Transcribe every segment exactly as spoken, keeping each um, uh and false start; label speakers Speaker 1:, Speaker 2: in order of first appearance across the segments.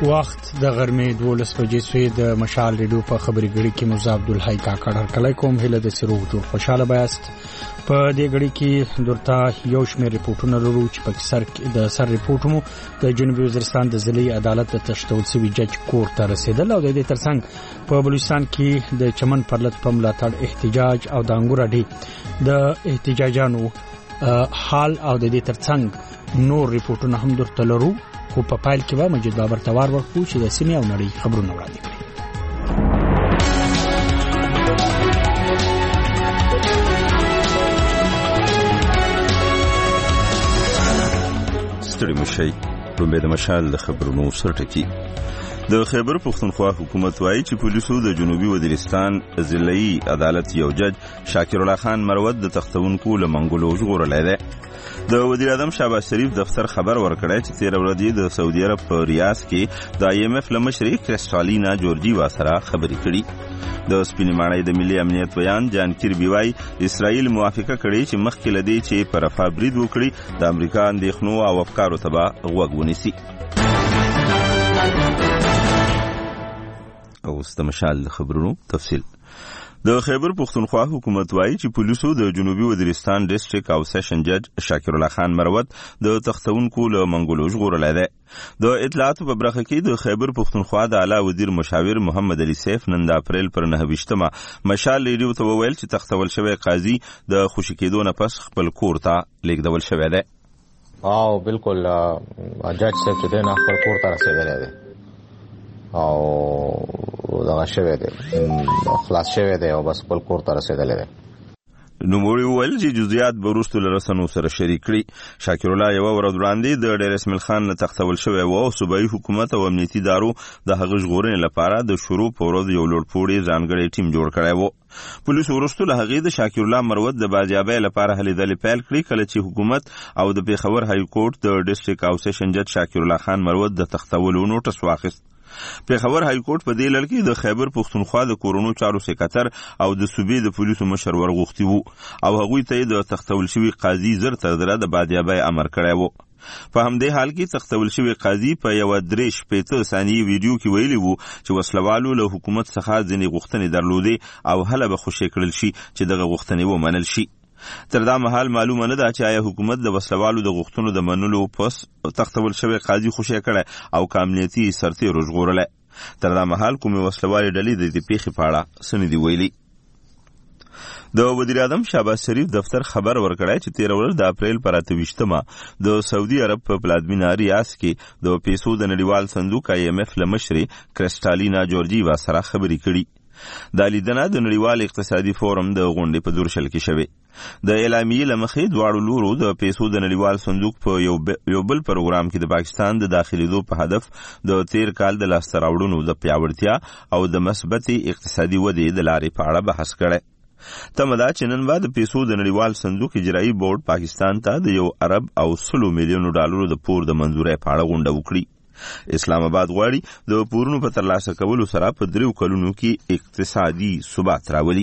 Speaker 1: وخت د غرمې دولس بجې سوې د مشال ریډیو په خبري غړي کې موسی عبدالحی کاکړ هرکلی کوم هله د سرو جوړ خوشاله بایست په دې غړي کې درته یو شمېر ریپورتونه لرو چې په سر د سر ریپورټمو د جنوبي وزیرستان د ضلعي عدالت د تشتول سوي جج کور ته رسیدل او د دې ترڅنګ په بلوچستان کې د چمن پرلط په ملاتړ احتجاج او د انګور اډې د احتجاجانو حال او د دې ترڅنګ نور ریپورتونه هم درته لرو خو په پایل کې به مجید بابر توار ورکو چې د سیمې او نړۍ خبرونه وړاندې کړي.
Speaker 2: ستړي مشئ لومبې د مشال د خبرونو سرټکی. د خیبر پښتونخوا حکومت وایي چې پولیسو د جنوبي وزیرستان ضلعي عدالت یو جج شاکر الله خان مروت د تختونکو له منګولو ژغورلی دی. د وزیر اعظم شهباز شریف دفتر خبر ورکړی چې تېره ورځ د سعودي عرب په ریاض کې د آی ایم ایف له مشرې کرسټالینا جورجیوا سره خبرې کړي. د سپینې ماڼۍ د ملي امنیت بیان جان کیربي وایي اسرائیل موافقه کړې چې مخکې له دې چې پر رفاه برید وکړي د امریکا اندېښنو او افکارو ته به غوږ ونیسي. اوس د مشال د خبرونو تفصیل. د خیبر پښتونخوا حکومت وایي چې پولیسو د جنوبي وزیرستان ډیسټریکټ او سیشن جج شاکر الله خان مروت د تختونکو له منګولو ژغورلی دی. د اطلاعاتو په برخه کې د خیبر پښتونخوا د اعلی وزیر مشاور محمد علي سیف نن د اپریل پر نهه ویشتمه مشال ریډیو ته وویل چې تختول شوی قاضي د خوشي کېدو نه پس خپل کور ته لیږدول شوی دی.
Speaker 3: او بالکل جج صاحب چې دی نه خپل کور ته رسېدلی دی او دغه شوی دی خلاص شوی دی او بس خپل کور ته رسېدلی دی.
Speaker 2: نوموړي وویل چې جزئیات به وروستو له رسنیو سره شریک کړي. شاکر الله یوه ورځ وړاندې د ډیر اسماعیل خان نه تختول شوی و او صوبایي حکومت او امنیتي ادارو د هغه ژغورنې لپاره د شروع په ورځ یو لوړپوړی ځانګړی ټیم جوړ کړی و. پولیسو وروستو له هغې د شاکر الله مروت د بازیابۍ لپاره هلې ځلې پیل کړي کله چې حکومت او د پېښور های کورټ د ډیسټریکټ او سیشن جج شاکر الله خان مروت د تختولو نوټس واخیست. پېښور های کورټ په دې لړ کې د خیبر پښتونخوا د کورونو چارو سکرټر او د صوبې د پولیسو مشر ورغوښتي وو او هغوی ته د تختول شوي قاضي زر تر زره د بازیابۍ امر کړی و. په همدې حال کې تختول شوي قاضي په یوه درې شپېته ثانیې ویډیو کې ویلي وو چې وسلوالو له حکومت څخه ځینې غوښتنې درلودې او هله به خوشې کړل شي چې دغه غوښتنې ومنل شي. تر دا مهال معلومه نه ده چې آیا حکومت د وسلوالو د غوښتنو د منلو پس تختول شوی قاضي خوشې کړی او که امنیتي سرتېرو ژغورلی. تر دا مهال کومې وسلوالې ډلې د دې پیښې په اړه څه نه دي ویلي. د وزیر اعظم شهباز شریف دفتر خبر ورکړی چې تېره ورځ د اپریل پر اته ویشتمه د سعودي عرب په پلازمینه ریاض کې د پیسو د نړیوال صندوق آی ایم ایف له مشرې کرسټالینا جورجیوا سره خبرې کړي. دا لیدنه د نړیوال اقتصادي فورم د غونډې په دورشل کې شوې. د اعلامیې له مخې دواړو لورو د پیسو د نړیوال صندوق په یو بل پروګرام کې د پاکستان د داخلېدو په هدف د تیر کال د لاسته راوړنو د پیاوړتیا او د مثبتې اقتصادي ودې د لارې په اړه بحث کړی. تمه ده چې نن به د پیسو د نړیوال صندوق اجرایي بورډ پاکستان ته د یو ارب او سلو میلیونو ډالرو د پور د منظورۍ په اړه غونډه وکړي. اسلام آباد غواړي د پورونو په ترلاسه کولو سره په دریو کلونو کې اقتصادي ثبات راولي.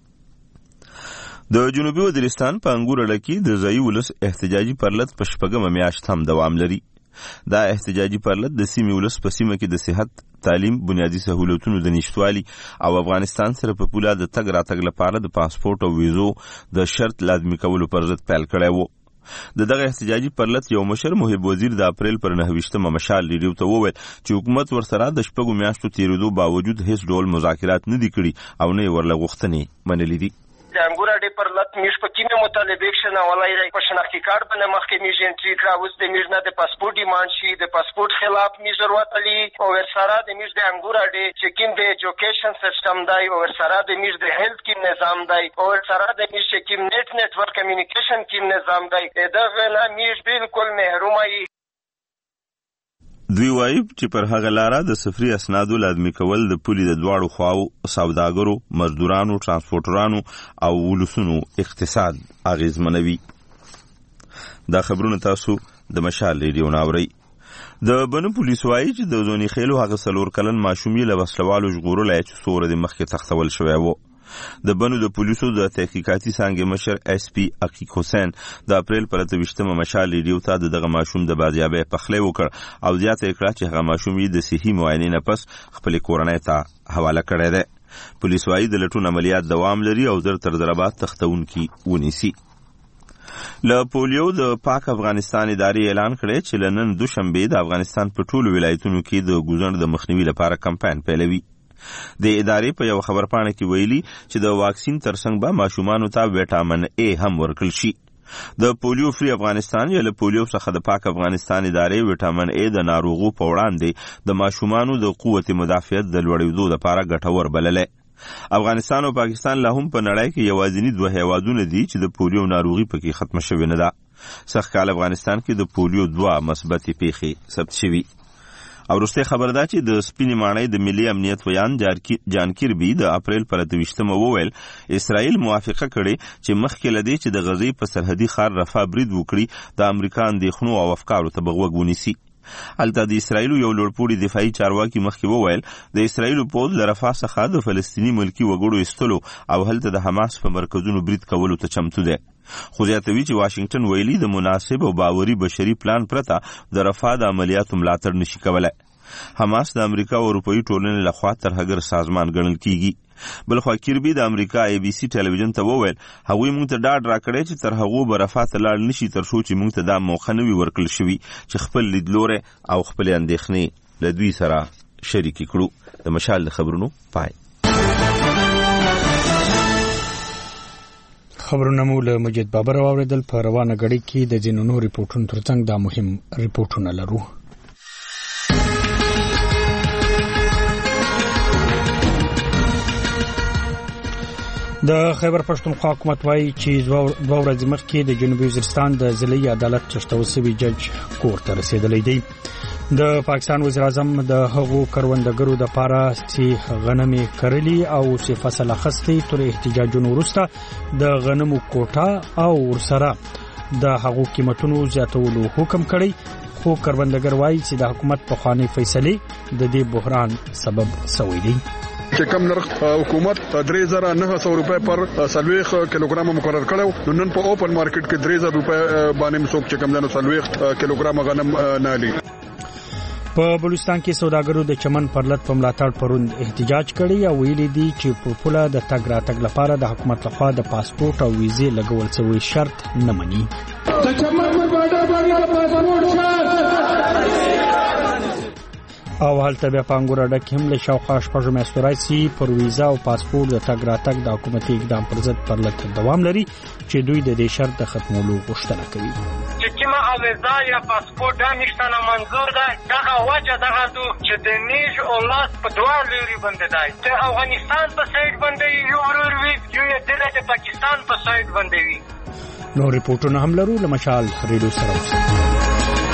Speaker 2: د جنوبي وزیرستان په انګور اډه کې د ځایي ولس احتجاجي پرلط په شپږمه میاشت هم دوام لري. دا احتجاجي پرلط د سیمې ولس په سیمه کې د صحت، تعلیم، بنیادي سهولتونو د نشتوالي او افغانستان سره په پوله د تګ راتګ لپاره د پاسپورت او ویزو د شرط لازمي کولو پر ضد پیل کړی و. د دغه احتجاجي پرلط یو مشر محب وزیر د اپریل پر نهه ویشتمه مشال ریډیو ته وویل چې حکومت ورسره د شپږو میاشتو تېرېدو باوجود هیڅ ډول مذاکرات نه دي کړي او نه یې ورله غوښتنې منلي دي.
Speaker 4: د انګور اډې پر لط میش په کې مې مطالبې شنولی دی. په شناختي کارت باندې مخکې میش انټري کړه. اوس د میش نه د پاسپورټ ډیمانډ شي. د پاسپورټ خلاف میش وروتلي او ورسره د میش د انګور اډې چې کوم د ایجوکیشن سیسټم دی او ورسره د میش د هیلث کوم نظام دی او ورسره د میش چې کوم نیټ نیټورک کمیونیکیشن کوم نظام دی دغه نه میش بالکل محرومه وي.
Speaker 2: دوی وایي چې پر هغه لاره د سفري اسنادو لازمي کول د پولې د دواړو خواو سوداګرو، مزدورانو، ترانسپورټرانو او ولسونو اقتصاد اغیزمنوي. دا خبرونه تاسو د مشال ریډیو نه اورئ. د بنو پولیس وایي چې د زونی خیلو هغه څلور کلن ماشوم یې له وسلوالو ژغورلی چې څو ورځې مخکې تختول شوی و. د بنو د پولیسو د تحقیقاتي څانګې مشر اس پی عقیق حسین د اپریل پر اتویشتمه مشال ریډیو ته دغه ماشوم د بازیابۍ پخلی وکړ او زیاته کړه چې هغه ماشوم یې د صحي معاینې نه پس خپل کورنۍ ته حواله کړی دی. پولیس وايي د لټون عملیات دوام لري او زر تر ضربات تختونکي ونیسي. له پولیو د پاک افغانستان ادارې اعلان کړی چې له نن دوشنبه د افغانستان په ټولو ولایتونو کې د ګوزڼ د مخنیوي لپاره کمپاین پیلوي. د ادارې په یو خبرپاڼه کې ویلي چې د واکسین ترڅنګ به ماشومانو ته وټامین ای هم ورکړل شي. د پولیو فری افغانستان یا له پولیو څخه د پاک افغانستان ادارې وټامین ای د ناروغو په وړاندې د ماشومانو د قوت مدافعت د لوړېدو لپاره ګټور بللی. افغانستان او پاکستان لا هم په نړۍ کې یوازینی دوه هیوادونه دي چې د پولیو ناروغي پکې ختمه شوې نه ده. سږکال افغانستان کې د پولیو دوه مثبتې پیښې ثبت شوي. او وروسته خبر ده چې د سپینې ماڼۍ د ملي امنیت ویان جان کیربي د اپریل پر اتویشتمه وویل اسرائیل موافقه کړې چې مخکې له دې چې د غزې په سرحدي ښار رفح برید وکړي د امریکا اندېښنو او افکارو ته به غوږ ونیسي. هلته د اسرائیلو یو لوړپوړي دفاعي چارواکي مخکې وویل د اسرائیلو پوځ له رفح څخه د فلسطیني ملکي وګړو ایستلو او هلته د حماس په مرکزونو برید کولو ته چمتو دی. خو زیاتوي چې واشنگټن ویلي د مناسب او باوري بشري پلان پرته د رفح د عملیاتو ملاتړ نشي کولای. حماس د امریکا او اروپایي ټولنې لخوا ترهګر سازمان ګڼل کیږي. بلخوا کیربي د امریکا ای بي سي ټلویزیون ته وویل هغوی موږ ته ډاډ راکړی چې تر هغو به رفح ته لاړ نشي تر څو چې موږ ته دا موقع نه وي ورکړل شوي چې خپل لیدلوری او خپلې اندېښنې له دوی سره شریکې کړو. د مشال د خبرونو پای.
Speaker 1: خبرونه مو له مجید بابر واوریدل. په روانه غړي کې د ځینو نور ریپورتونو ترڅنګ دا مهم ریپورتونه لرو. د خیبر پښتونخوا حکومت وايي چې دوه ورځې مخکې د جنوبي وزیرستان د ضلعي عدالت چشتول سوي جج کور ته رسیدلی دی. د پاکستان وزیر اعظم د هغو کروندګرو د پاره چې غنمې کرلي او چې فصل اخیستي تر احتجاجونو وروسته د غنمو کوټه او ورسره د هغو قیمتونو زیاتولو حکم کړی. خو کروندګر وايي چې د حکومت په خواني فیصله د دې بحران سبب شوی دی.
Speaker 5: چې کم نرخ حکومت درې زره نه سو روپے پر سلويخ کیلوګرام مقرر کړو نو نن په اوپن مارکیټ کې درې زره روپے باندې مسوک چې کم دنو سلويخ کیلوګرام غنم نه لري.
Speaker 1: په بلوچستان کې سوداګرو د چمن پرلط په ملاتړ پروند احتجاج کړی او ویلي دي چې په پوله د تګ راتګ لپاره د حکومت لخوا د پاسپورت او ویزې لګول شوی شرط نه مني.
Speaker 6: د چمن په باډر باندې پاسپورت شرط
Speaker 1: او هلته بیا پانګور ډک هم له شاوخوا شپږ میاشتو راځي پر ویزا او پاسپورت د تګ راتګ د حکومتي اقدام پر ضد پرلط دوام لري چې دوی د دې شرط د ختمولو غوښتنه کوي.
Speaker 4: چې کومه ویزا یا پاسپورت دا نشته نه منظور ده دغه وجه دغه دو چې د نیج او لاس په دوه لوري باندې دی ته افغانستان په سایډ باندې یو ورور وي یو یې د پاکستان په سایډ باندې وي.
Speaker 1: نو ریپورتونه هم لرو له مشال ریډیو سره اوسئ.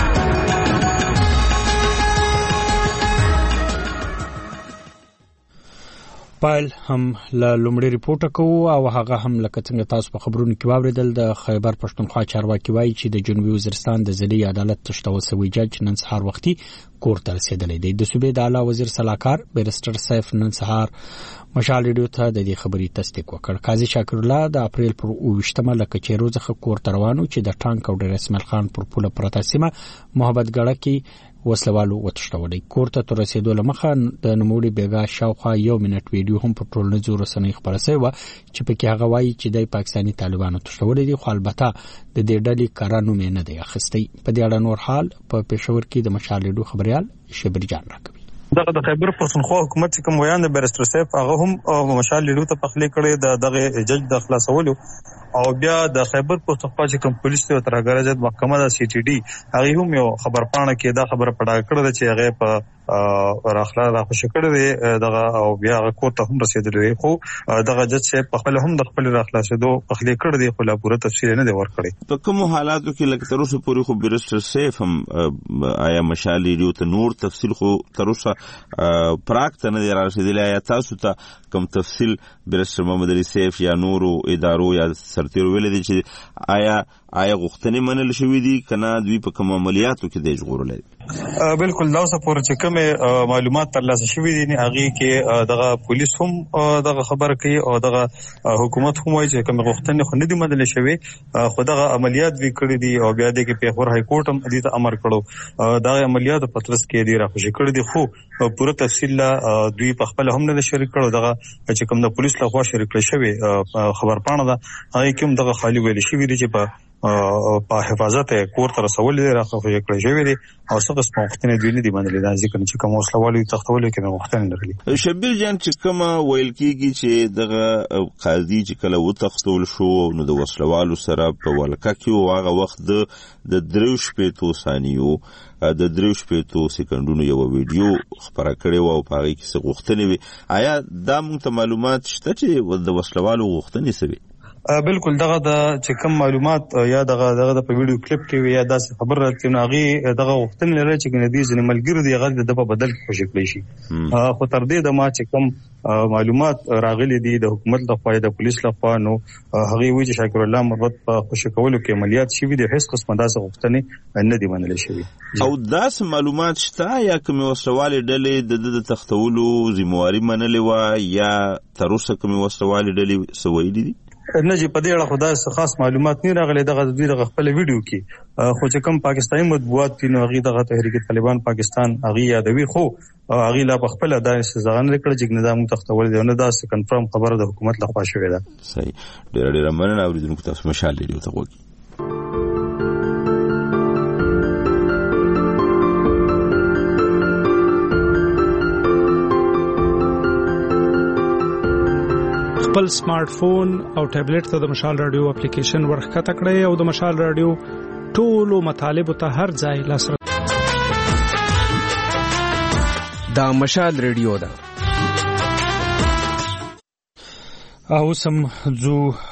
Speaker 1: پایل هم له لومړي ریپورت کوو او هغه هم لکه څنګه تاسو په خبرونو کې واوریدل د خیبر پښتونخوا چارواکي وایي چې د جنوبي وزیرستان د ضلعي عدالت تشتول سوي جج نن سهار وختي کور ته رسیدلی دی. د صوبې د اعلی وزیر صلاحکار بیرسټر سیف نن سهار مشال ریډیو ته د دې خبرې تصدیق وکړ. قاضي شاکر الله د اپریل پر اوویشتمه لکه چې روزه کور ته روانو چې د ټانک او ډیر اسماعیل خان پر پوله پرته سیمه محبت ګړه کې وسلوالو وتښتولې. کور ته تر رسیدو لمخه د نوموړي بیګا شاوخوا یو منټ ویډیو هم په ټولنیزو رسنیو خپره شوی و چې پکې هغه وایي چې د پاکستاني طالبانو تښتولې دي خو البته د دې ډلې کارانو مې نه دی اخیستی. په دې اړه نور حال په پېښور کې د مشال ریډیو خبريال شبر جان راکوي.
Speaker 7: دغه د خیبر پښتونخوا حکومت کوم ویان د بیرسټر سیف هغه هم مشال ریډیو ته پخلی کړي د دغه جج د خلاصولو او بیا د خیبر پښتونخوا چې کوم پولیس ته ترګره جد محکمه د سی ټي ډي هغه هم یو خبر پاڼه کې دا خبره پډا کړه چې هغه په راخلا راخوش کړی دی دغه او بیا هغه کوټ ته هم رسیدلی خو دغه جج صاحب په خپل هم د خپل راخلاصېدو پخلی کړی دی خو لا پوره تفصیل نه دی ورکړی.
Speaker 2: په کوم حالاتو کې لکه تر اوسه پورې خو بیرسټر سیف هم آیا مشال ریډیو ته نور تفصیل خو تر اوسه پراک ته نه دی رارسېدلی آیا تاسو ته کوم تفصیل بیرسټر محمد علي سیف یا نورو ادارو یا سرتیرو ویلي دي چې آیا آیا غوښتنې منل شوې دي کنه دوی په کوم عملیاتو کې د ژغورل دي؟
Speaker 7: بالکل دا اوسه پورې چې کومه معلومات ترلاسه شوې دي نه هغه کې دغه پولیس هم دغه خبره کوي او دغه حکومت هم وايي چې کومه غوښتنې خو نه دي منل شوې خو دغه عملیات وی کړی دي او بیا د کې پیښور های کورټ هم دې ته امر کړو دا عملیات په ترڅ کې دي راخوشي کړی دي خو پوره تفصیل دوی په خپل هم نه شریک کړو دغه چې کوم د پولیس لخوا شریک شوی خبر پاڼه ده هغه کوم دغه خالی ویل شوی دي چې په په حفاظت کور تر رسول دي راخوشي کړی شوی دي او څه قسم وختونه دوی نه دي باندې دا ځکه چې کوم وسلوالي تختول کې وختونه لري.
Speaker 2: شبیر جان چې کوم ویل کیږي چې دغه قاضي چې کله و تختول شو نو د وسلوالو سره په ولکه کې هغه وخت د د دروش په ثانیو د دروش په سکندونو یو ویډیو خبره کړې و او په هغه کې څه غوښتنې وي آیا دا موږ معلومات شته چې د وسلوالو غوښتنې سوي؟
Speaker 7: بالکل دغه د چې کوم معلومات یا دغه دغه د ویډیو کلیپ کې یا داسې خبر راځي نو هغه دغه وختونه لري چې ندي ځنې ملګری دی هغه د په بدل کې خوشی کړی شي خو تر دې د ما چې کوم معلومات راغلي دي د حکومت لخوا د پولیس لخوا نو هغه وی چې شاکر الله مربت په خوشی کولو کې عملیات شوي دي هیڅ قسمه داسې وختونه نه دي منل شوي
Speaker 2: او داسې معلومات شته یا کوم وسوالي ډلې د تختولو ذمہواری منلې و یا تر اوسه کوم وسوالي ډلې سوي دي
Speaker 7: نه چې په دې اړه خدای خاص معلومات نه راغلي دغه د دغه خپل ویډیو کې خو چې کوم پاکستاني مطبوعات دي نو هغه دغه تحریک طالبان پاکستان هغه یادوي خو هغه لا په خپل د سزا نه کړ چې نظام تختول دی نه دا کنفرم خبره د حکومت لخوا شوې ده.
Speaker 2: صحیح ډېر ډېر مننه اوریدونکو تاسو مشال لري ته وګورئ.
Speaker 1: خپل سمارټ فون او ټابلیټ ته د مشال رادیو اپلیکیشن ورخکته کړئ او د مشال رادیو ټولو مطالب ته هر ځای لاسرسي
Speaker 8: دا مشال رادیو ده
Speaker 1: او سم زو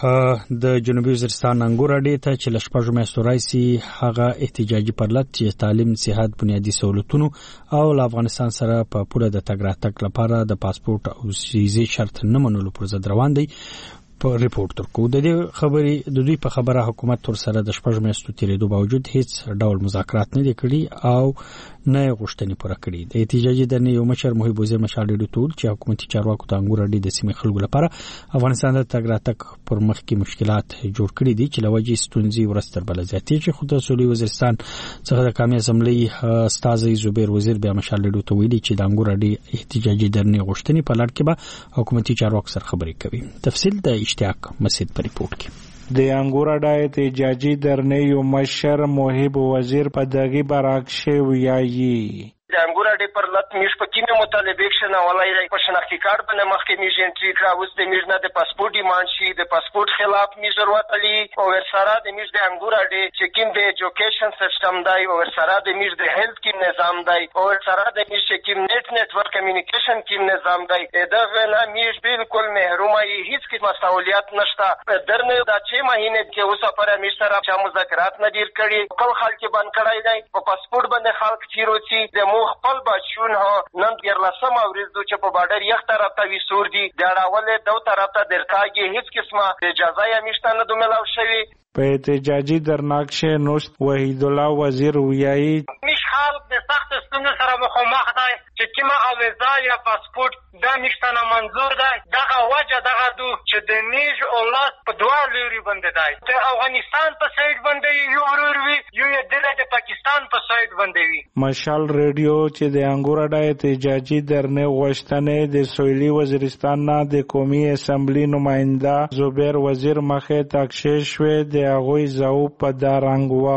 Speaker 1: د جنوبي وزیرستان انګور اډې ته چې لشپږ میاشتو راځي هغه احتجاجي پرلط چې تعلیم صحت بنیادی سہولتونو او افغانستان سره په پوره د تګ راتګ لپاره د پاسپورت او ویزې شرط نه منلو پر ضد روان دي په ریپورت ورکو د دې خبرې د دوی په خبره حکومت تر سره د شپږ میاشتو تیریدو باوجود هیڅ ډول مذاکرات نه کړي او نه غوښتنې پوره کړي. د احتجاجي درنې یو مشر محب وزیر مشال ډیډو ټول چې حکومتي چارواکو ته انګور اډې د سیمې خلکو لپاره افغانستان د تګ راتګ پر مخ کې مشکلات جوړ کړي دي چې لوجې ستونزې ورستر بل زیاتې چې خود سولې وزیرستان څخه د قومي اسمبلی استاذ زبیر وزیر بیا مشال ډیډو ته ویلي چې د انګور اډې احتجاجي درنې غوښتنې په لړ کې به حکومتي چارواکو سره خبرې کوي. تفصیل د اشتیاق مسید په ریپورت کې.
Speaker 9: د انګور اډې احتجاجي درنې یو مشر محب وزیر په دغه برعکس ویایي
Speaker 4: د انګور اډې پر لط میش په کینه مطالبه شنه ولای راي په شناختی کارت باندې مخکې میژ انټری کړه اوس د میژ نه د پاسپورت ډیماند شي د پاسپورت خلاف میژ ضرورت لري او ورسره د میژ د انګور اډې چې کیم د ایجوکیشن سیستم دی او ورسره د میژ د هیلث کیم نظام دی او ورسره د میژ کیم نت نتورک کمیونیکیشن کیم نظام دی دغه نه میژ بالکل محرومه هیڅ کی مسؤلیت نشته درنه د چه مهینه کې اوسه پر میژ سره چې مذاکرات نه دیر کړي کله خلک باندې کړای دی په پاسپورت باندې خلک چیروچی د خپل بچون ها نن ډیر لسم اوریز دو چې په بارډر یخ طرف ته وسور دي د راولې دو طرف ته درکاږي هیڅ قسمه اجازه یې مشته نه دوملاو شوی
Speaker 9: په احتجاجي درناکشه نوشت وحید الله وزیر ویایي
Speaker 10: مش خلک د سخت ستونزو سره مخامخ دی چې کیما اویزا یا پاسپورت دا مشته نه منظور دی دغه وجه دغه دو چې د نیج او لاس په دوه لوري باندې دی د افغانستان په سایډ باندې یو ورور وي یو یې د پاکستان په سایډ باندې وي.
Speaker 9: مشال ریډیو چې د انګور اډې احتجاجي درنې غوښتنې د سویلي وزیرستان نه د قومي اسمبلی نماینده زبیر وزیر مخې تکشیر شوې د هغوی زاو په دارنګوا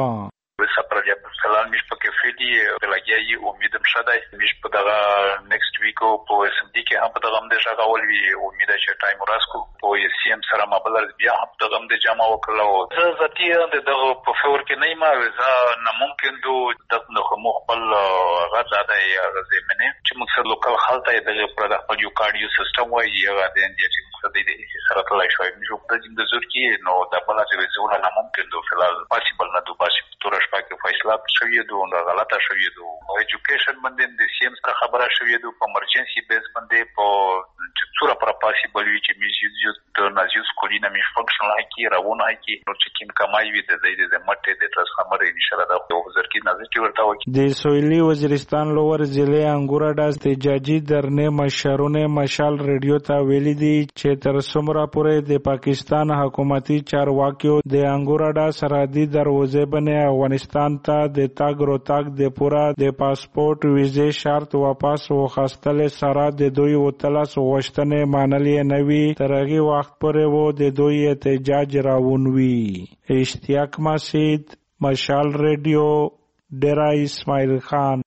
Speaker 11: سلام میش په کې فدی بلګیای امیدم شته میش په دغه نیکسټ ویکو په اس ام ډي کې هم په دغه د شغاول وی امید چې ټایم وراسکو په سی ام سره مبلر بیا هم دغه د جامع وکړو زه ذاتی دغه په فور کې نه ما وزا نه ممکن دو دغه مخبل غزاده یا زمینه چې مقصد لوکل خلطه دغه پر د خپل یو کارډیو سیستم وایي هغه د انډیا مقصد دې سره تلای شوی نو په دې د زور کې نو د بل څه وزول نه ممکن دو فلال پاسیبل نه دو پاسیبل تور شپه کې فیصله شوی دو نو غلطه شوی دو ایجوکیشن باندې د سیم سره خبره شوی دو په امرجنسي بیس باندې په څوره پر پاسیبل وی چې میز د نازیوس کولینه می فنکشنل هکی راونه هکی نو چې کیم کمای وي د دې د مټه د ترانسفارمر ان شاء الله د وزیر کې نازل ورته وکی
Speaker 9: د سویلی وزیرستان لور ضلع انګورا د احتجاجي درنه مشرونه مشال ریډیو ته ویلي دي چې تر څومره پورې د پاکستان حکومتي چارواکیو د انګورا د سرحدي دروازې باندې افغانستان ته د تاګ روتاګ د پورا د پاسپورت ویزه شرط واپس وخاستل سره د دوی وتلاس غوښتنې منلې نوي ترغي وخت پورې وو د دوی احتجاج راونوي. اشتیاق مسعود مشال ریډیو ډیرا اسماعیل خان.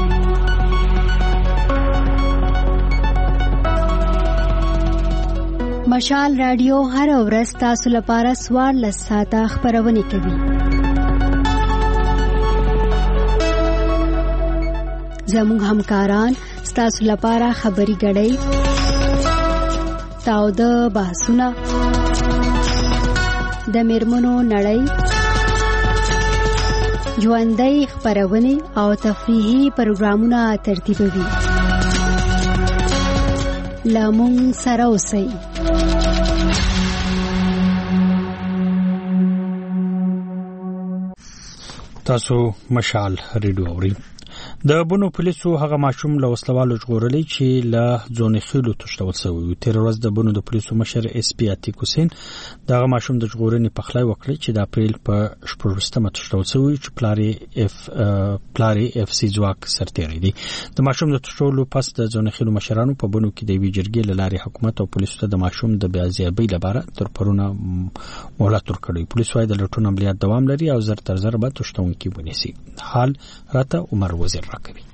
Speaker 8: مشال رادیو هر ورځ تاسو لپاره سوار لساته خبرونه کوي. زموږ همکاران تاسو لپاره خبري غړي تاو د بحثونه د میرمنو نړۍ ژوندۍ خبرونه او تفریحي پروګرامونه ترتیبوي. لامون سره اوسئ.
Speaker 1: تاسو مشال ریډیو اورئ. د بونو پولیسو هغه ماشوم له وسلوالو ژغورلی چې له ځونې خېلو تښتول شوی و. تېره ورځ د بونو د پولیسو مشر اس پي عتیق حسین دغه ماشوم د ژغورنې پخلی وکړی چې د اپریل په شپږویشتمه تښتول شوی چې پلار یې اف پلار یې اف سي ځواک سرتېری دی. د ماشوم د تښتولو پس د ځونې خېلو مشرانو په بونو کې د یوې جرګې له لارې حکومت او پولیسو ته د ماشوم د بازیابۍ لپاره تر پرونه مهلت ورکړی. پولیس وايي د لټون عملیات دوام لري او زر تر زر به تښتونکي ونیسي. حال راته عمر وزیر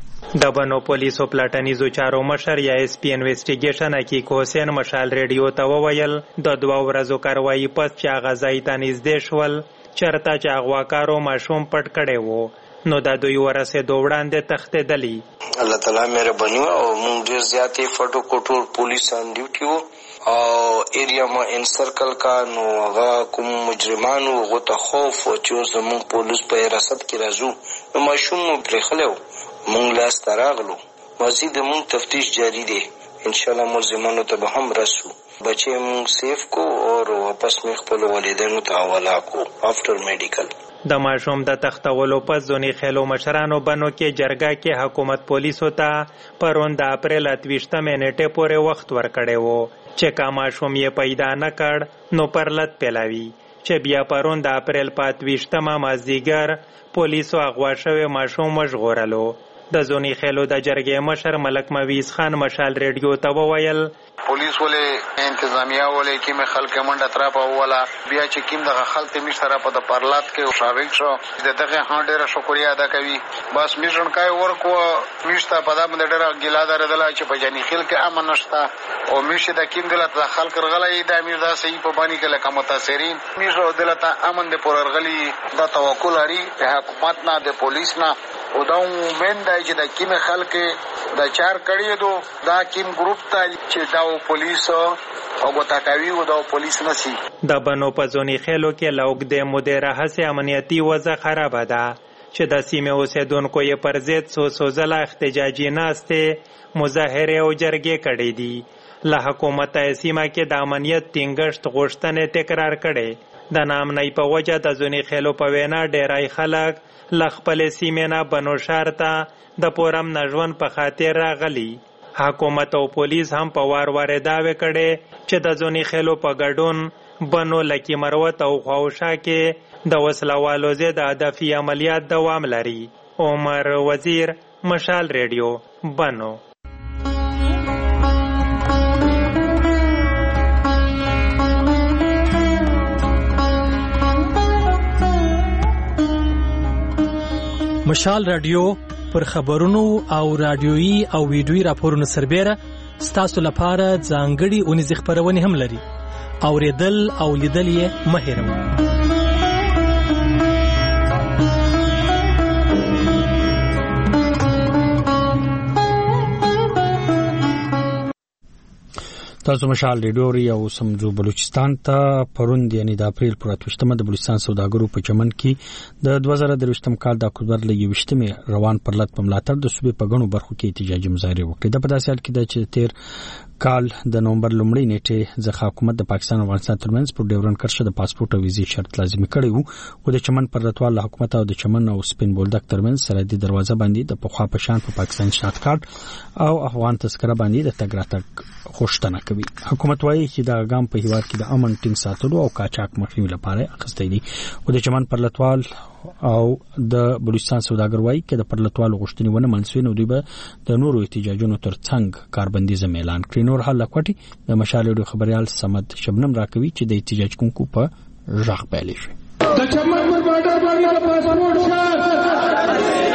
Speaker 12: د بنو پولیسو پلاټنیزو چارو مشر یا اس پی انویسټیګیشن عتیق حسین مشال ریډیو ته وویل د دوه ورځو کاروایی پس چې هغه ځای ته نږدې شول چېرته چې اغواکارو ماشوم پټ کړی و نو د دوی ورسېدو وړاندې تښتېدلي.
Speaker 13: الله تعالی مهرباني وه او موږ ډېر زیاتې فټو کوټور پولیس آن ډیوټي وو او ایریا ما انسرکل کا نو هغه کوم مجرمانو هغو ته خوف و چې اوس زموږ پولیس په حراست کې راځو نو ماشوم مو پرېښلی و. مونږ لاس ته راغلو. مزید مونږ تفتیش جاری دی. انشاءالله ملزمانو ته به هم رسو. بچې مونږ سیف کو او واپس مې خپلو والدینو ته حواله کو آفټر میډیکل.
Speaker 12: د ماشوم د تښتولو پس ځونې خېلو مشرانو بنو کې جرګه کې حکومت پولیسو ته پرون د اپریل اتویشتمې نیټې پورې وخت ورکړی و چې که ماشوم یې پیدا نه کړ نو پرلت پیلاوي چې بیا پرون د اپریل په اتویشتمه مازدیګر پولیسو اغوا شوی ماشوم وژغورلو. د زونی خېلو د جرګې مشر ملک مویز خان مشال ریډیو ته وویل
Speaker 14: پولیس ولې انتظامیه ولې کې مې خلک منډه طرفه ولا بیا چې کیم دغه خلک می سره په د پرلات کې شاویک شو د دغه ها ډیره شکریا ادا کوي. بس میشن کای ورکو میشته په دغه ډیره ګیلا دردل چې په جنی خل کې امن نشته او میشه د کیم دلته خلک رغلې د امیر دا صحیح په باندې کې لکه متاثرین میشه دلته امن د پررغلی د توکل لري د حکومت نه د پولیس نه او دا مومن دی چې د کیم خلک د چار کړي دو دا کیم ګروپ ته چې دا پولیس او غوتاکاوی او دا پولیس نسی.
Speaker 12: د بنو په ځونی خېلو کې لوګ مدیره هسه امنیتي وضع خراب ده چې د سیمه اوسیدونکو یې پر ضد سو سوزله احتجاجي ناسته مظاهره او جرګې کړې دي. له حکومت سیمه کې د امنیت ټینګښت غوښتنې تکرار کړي. د نامنۍ په وجه د ځونی خېلو په وینا ډیرای خلک له خپلې سیمې نه بنو ښار ته د پورم نژون په خاطر راغلي. حکومت او پولیس هم په وار وار دعوې کړي چې د ځونی خېلو په ګډون بنو لکی مروت او خواوشا کې د وسلوالو ضد هدفي عملیات دوام لري. عمر وزیر مشال ریډیو بنو.
Speaker 15: مشال رادیو پر خبرونو او رادیويي او ویډیويي راپورونو سربېره ستاسو لپاره ځانګړي اونیزې خبرونه هم لري. اوریدل او لیدل یې مه هېروئ.
Speaker 1: تاسو مشال ریډیو او سمجو بلوچستان ته پروند یعنی د اپریل پر اتوشتمه د بلوچستان سوداګرو په چمن کې د دوه زره درویشتم کال د اکتوبر ل یوشتمه روان پرلط په ملاتړ د صوبې په غنو برخو کې احتجاجي مظاهره وکړه. د په داسې حال کې د چې تیر کال د نومبر لومړۍ نیټه ځخه حکومت د پاکستان او افغانستان ترمنځ پر ډیورن کرښه د پاسپورت او ویزې شرط لازمي کړی وو، خو د چمن پرلطوال له حکومت او د چمن او سپین بولدک ترمنځ سرحدي دروازه باندې د پخوا په شان په پاکستان شناخت کارت او افغان تذکره باندې د تګ راتګ غوښتنه کوي. حکومت وايي چې دا ګام په هیواد کې د امن ټینګ ساتلو او قاچاق مخنیوي لپاره اخیستی دی. او د چمن پرلطوال او د بلوچستان سوداګر وايي چې د پرلطوال غوښتنې ونه منسوي نو دوی به د نورو احتجاجونو ترڅنګ کاربندیزم اعلان کړي. نور حل لکوټي د مشال خبريال سمد شبنم راکوي چې د احتجاج کوونکو په ژغ پیل شي.
Speaker 6: د چمن پر باډر باندې پاسپورت شاه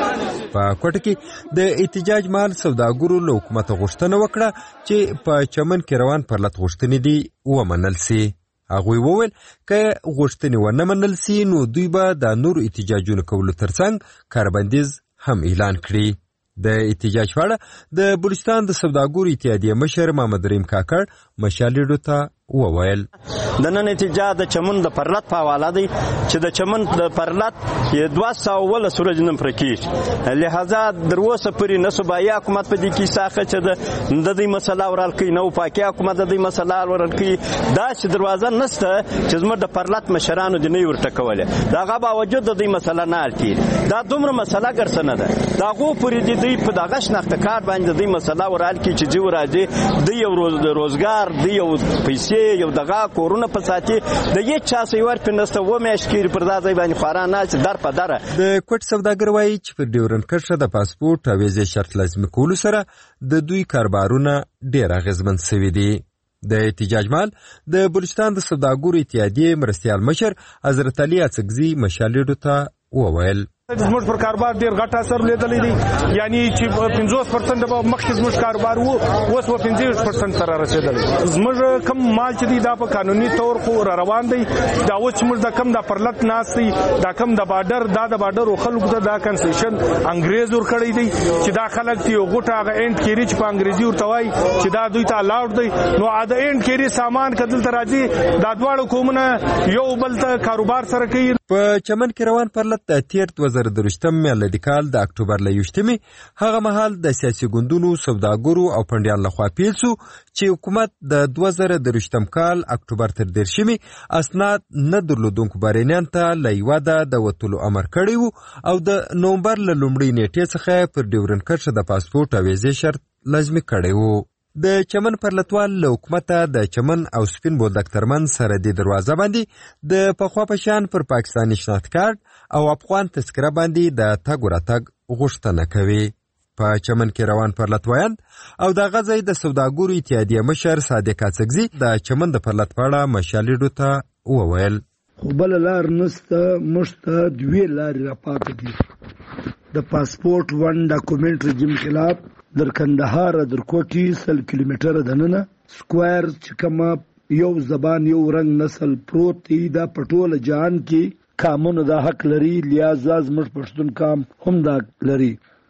Speaker 16: په کوټه کې د احتجاج مال سوداګرو له حکومت غوښتنه وکړه چې په چمن کې روان پرلط غوښتنې دي ومنل سي. هغوی وویل که غوښتنې ونه منل سي نو دوی به د نورو احتجاجونو کولو ترڅنګ کاربندیز هم اعلان کړي. د احتجاج په اړه د بلوچستان د سوداګرو اتحادیې مشر محمد رحیم کاکړ مشال ریډیو ته وویل
Speaker 17: د نن احتجاج د چمن د پرلط په حواله دی چې د چمن د پرلط دوه سوه ولس ورځې نن پرې کېږي، لهذا در اوسه پورې نه صوبایي حکومت په دې کې ساخه چې د دې مسله ورحل کوي، نه وفاقي حکومت د دې مسله ورحل کوي. داسې دروازه نشته چې زموږ د پرلط مشرانو دې نه ورټکولې، د هغه باوجود د دې مسله نه حل کېږي. دا دومره مسله ګرڅه نه ده، د هغو پورې د دوی په دغه شناخته کارت باندې د دې مسله ورحل کړي چې دوی راځي د یو روزګار د یو پیسې یو دغه کورونه په ساتي د هیڅ چا سیور په نسته و میاشت کې پر دا ځای باندې خورا نه چې در په دره.
Speaker 16: د کوټ سوداګر وایي چې په ډیورن کرښه د پاسپورت او ویزې شرط لازمي کولو سره د دوی کاربارونه ډېر اغېزمن شوي دي. د احتجاج مال د بلوچستان د سوداګرو اتحادیې مرستیال مشر حضرت علي اڅکزي مشال ریډیو ته وویل
Speaker 18: زموږ پر کاروبار ډیر غټ اثر لیدلی دی، یعنی چې پنځوس پرسنټ به مخکې زموږ کاروبار وو اوس به پنځه پرسنټ ته رارسېدلی. زموږ کم مال چې دی دا په قانوني طور خو را روان دی. دا اوس چې موږ د کم د پرلط ناست دی دا کم د باډر دا د باډر خلکو ته دا کنسیشن انګریز ور کړی دی چې دا خلک یو غوټه هغه اینډ کیری چې په انګریزي ورته وایي چې دا دوی ته الاؤډ دی. نو دا اینډ کیری سامان کدل ته راځي دا دواړو قومونه یو بل ته کاروبار سره کوي.
Speaker 16: په چمن کې روان پرلط د تیر دوه زره درویشتم میلادي کال د اکتوبر له یوشتمې هغه مهال د سیاسي ګوندونو سوداګرو او پنډیان لخوا پیل سو چې حکومت د دوه زره درویشتم کال اکتوبر تر دېرشمې اسناد نه درلودونکو بهرنیان ته له هیواده د وتلو امر کړی و او د نومبر له لومړۍ نیټې څخه پر ډیورن کرښه د پاسپورت او ویزې شرط لازمي کړی و. د چمن پرلطوال له حکومته د چمن او سپین بولدک ترمنځ سرحدي دروازه باندې د پخوا په شان پر پاکستاني شناخت کارت او افغان تذکره باندې د تګ ورتګ غوښتنه کوي. په چمن کې روان پرلطوایان او د غزې د سوداګرو اتحادیې مشر صادق اڅکزي د چمن د پرلط په اړه مشال ریډیو ته وویل
Speaker 19: خو بل لار نسته، موږ ته دوې لارې راپاتې دي. د پاسپورت ون ډاکومنټ رژیم خلاف در کندهار در کوټي سل کیلومتره دننه سکوير چې کومه یو زبان یو رنگ نسل پروت دی دا پټول جهان کې قانون دا حق لري، لہذا زموږ پښتون قام هم دا لري.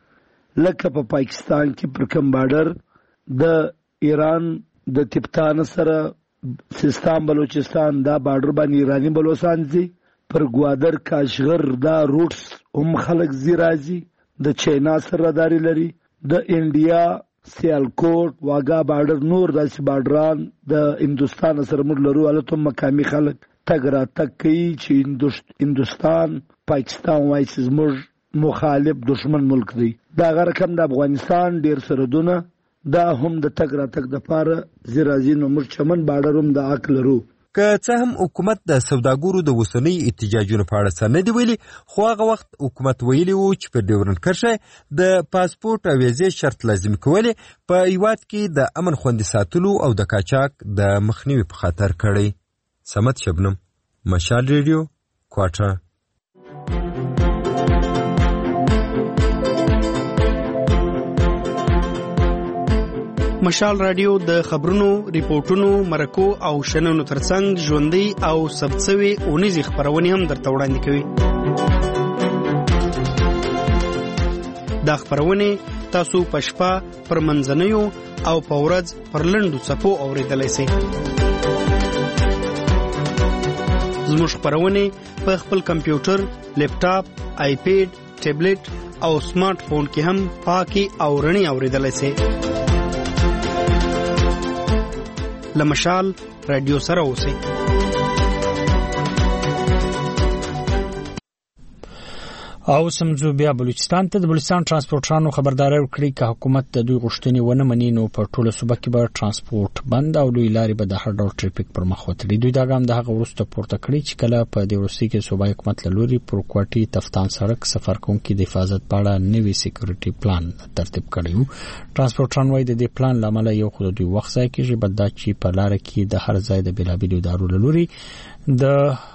Speaker 19: لکه په پا پاکستان کې پر کوم بارډر د ایران د تبتان سره سیستان بلوچستان دا بارډر باندې ایرانی بلوچستان دي، پر ګوادر کاشغر دا روټس هم خلک زی راځي، د چینا سره داری لري، د انډیا سیالکوټ واګا بارډر نور داسې بارډران د هندوستان سره موږ لرو. هلته مقامي خلک تګ راتګ کوي چې هندوستان پاکستان وایي چې زموږ مخالف دشمن ملک دی. دا هغه رقم د افغانستان ډېر سرحدونه دا هم د تګ راتګ دپاره زی راځي. نو موږ چمن بارډر هم د حق لرو.
Speaker 16: که څه هم حکومت د سوداګرو د اوسنۍ احتجاجونو په اړه څه نه دي ویلي، خو هغه وخت حکومت ویلي و چې په ډیورن کرښه د پاسپورت او ویزې شرط لازم کولې په هیواد کې د امن خوندي ساتلو او د قاچاق د مخنیوي په خاطر کړی. سمت شبنم، مشال ریډیو، کوټه.
Speaker 20: مشال رادیو د خبرونو، ریپورتونو، مرکو او شننو ترڅنګ ژوندۍ او ثبت شوې اونیزې خپرونې هم درته وړاندې کوي. دا خپرونې تاسو په شپه پر منځنیو او په ورځ پر لنډو څپو اورېدلی سئ. زموږ خپرونې په خپل کمپیوټر، لیپټاپ، آیپیډ، ټابلیټ او سمارټ فون کې هم پاکي او رڼې اورېدلی سئ. له مشال رادیو سره اوسئ.
Speaker 1: او سمزو بیا بلوچستان ته. د بلوچستان ترانسپورټرانو خبرداري ورکړي چې حکومت د دوی غوښتنې ونه مني نو په ټوله صوبه کې به ترانسپورت بند او لوی لارې به د هر ډول ټریفیک پر مخ وتړي. دوی دا ګام د هغه وروسته پورته کړی چې کله په دې وروستي کې صوبایي حکومت له لوري پر کوټي تفتان سړک سفر کوونکي د حفاظت په اړه نوی سکیورټي پلان ترتیب کړی و. ترانسپورټران وايي د دې پلان لامل یو خو د دوی وخت ځای کېږي، بل دا چې په لار کې د هر ځای د بیلابیلو ادارو له لوري د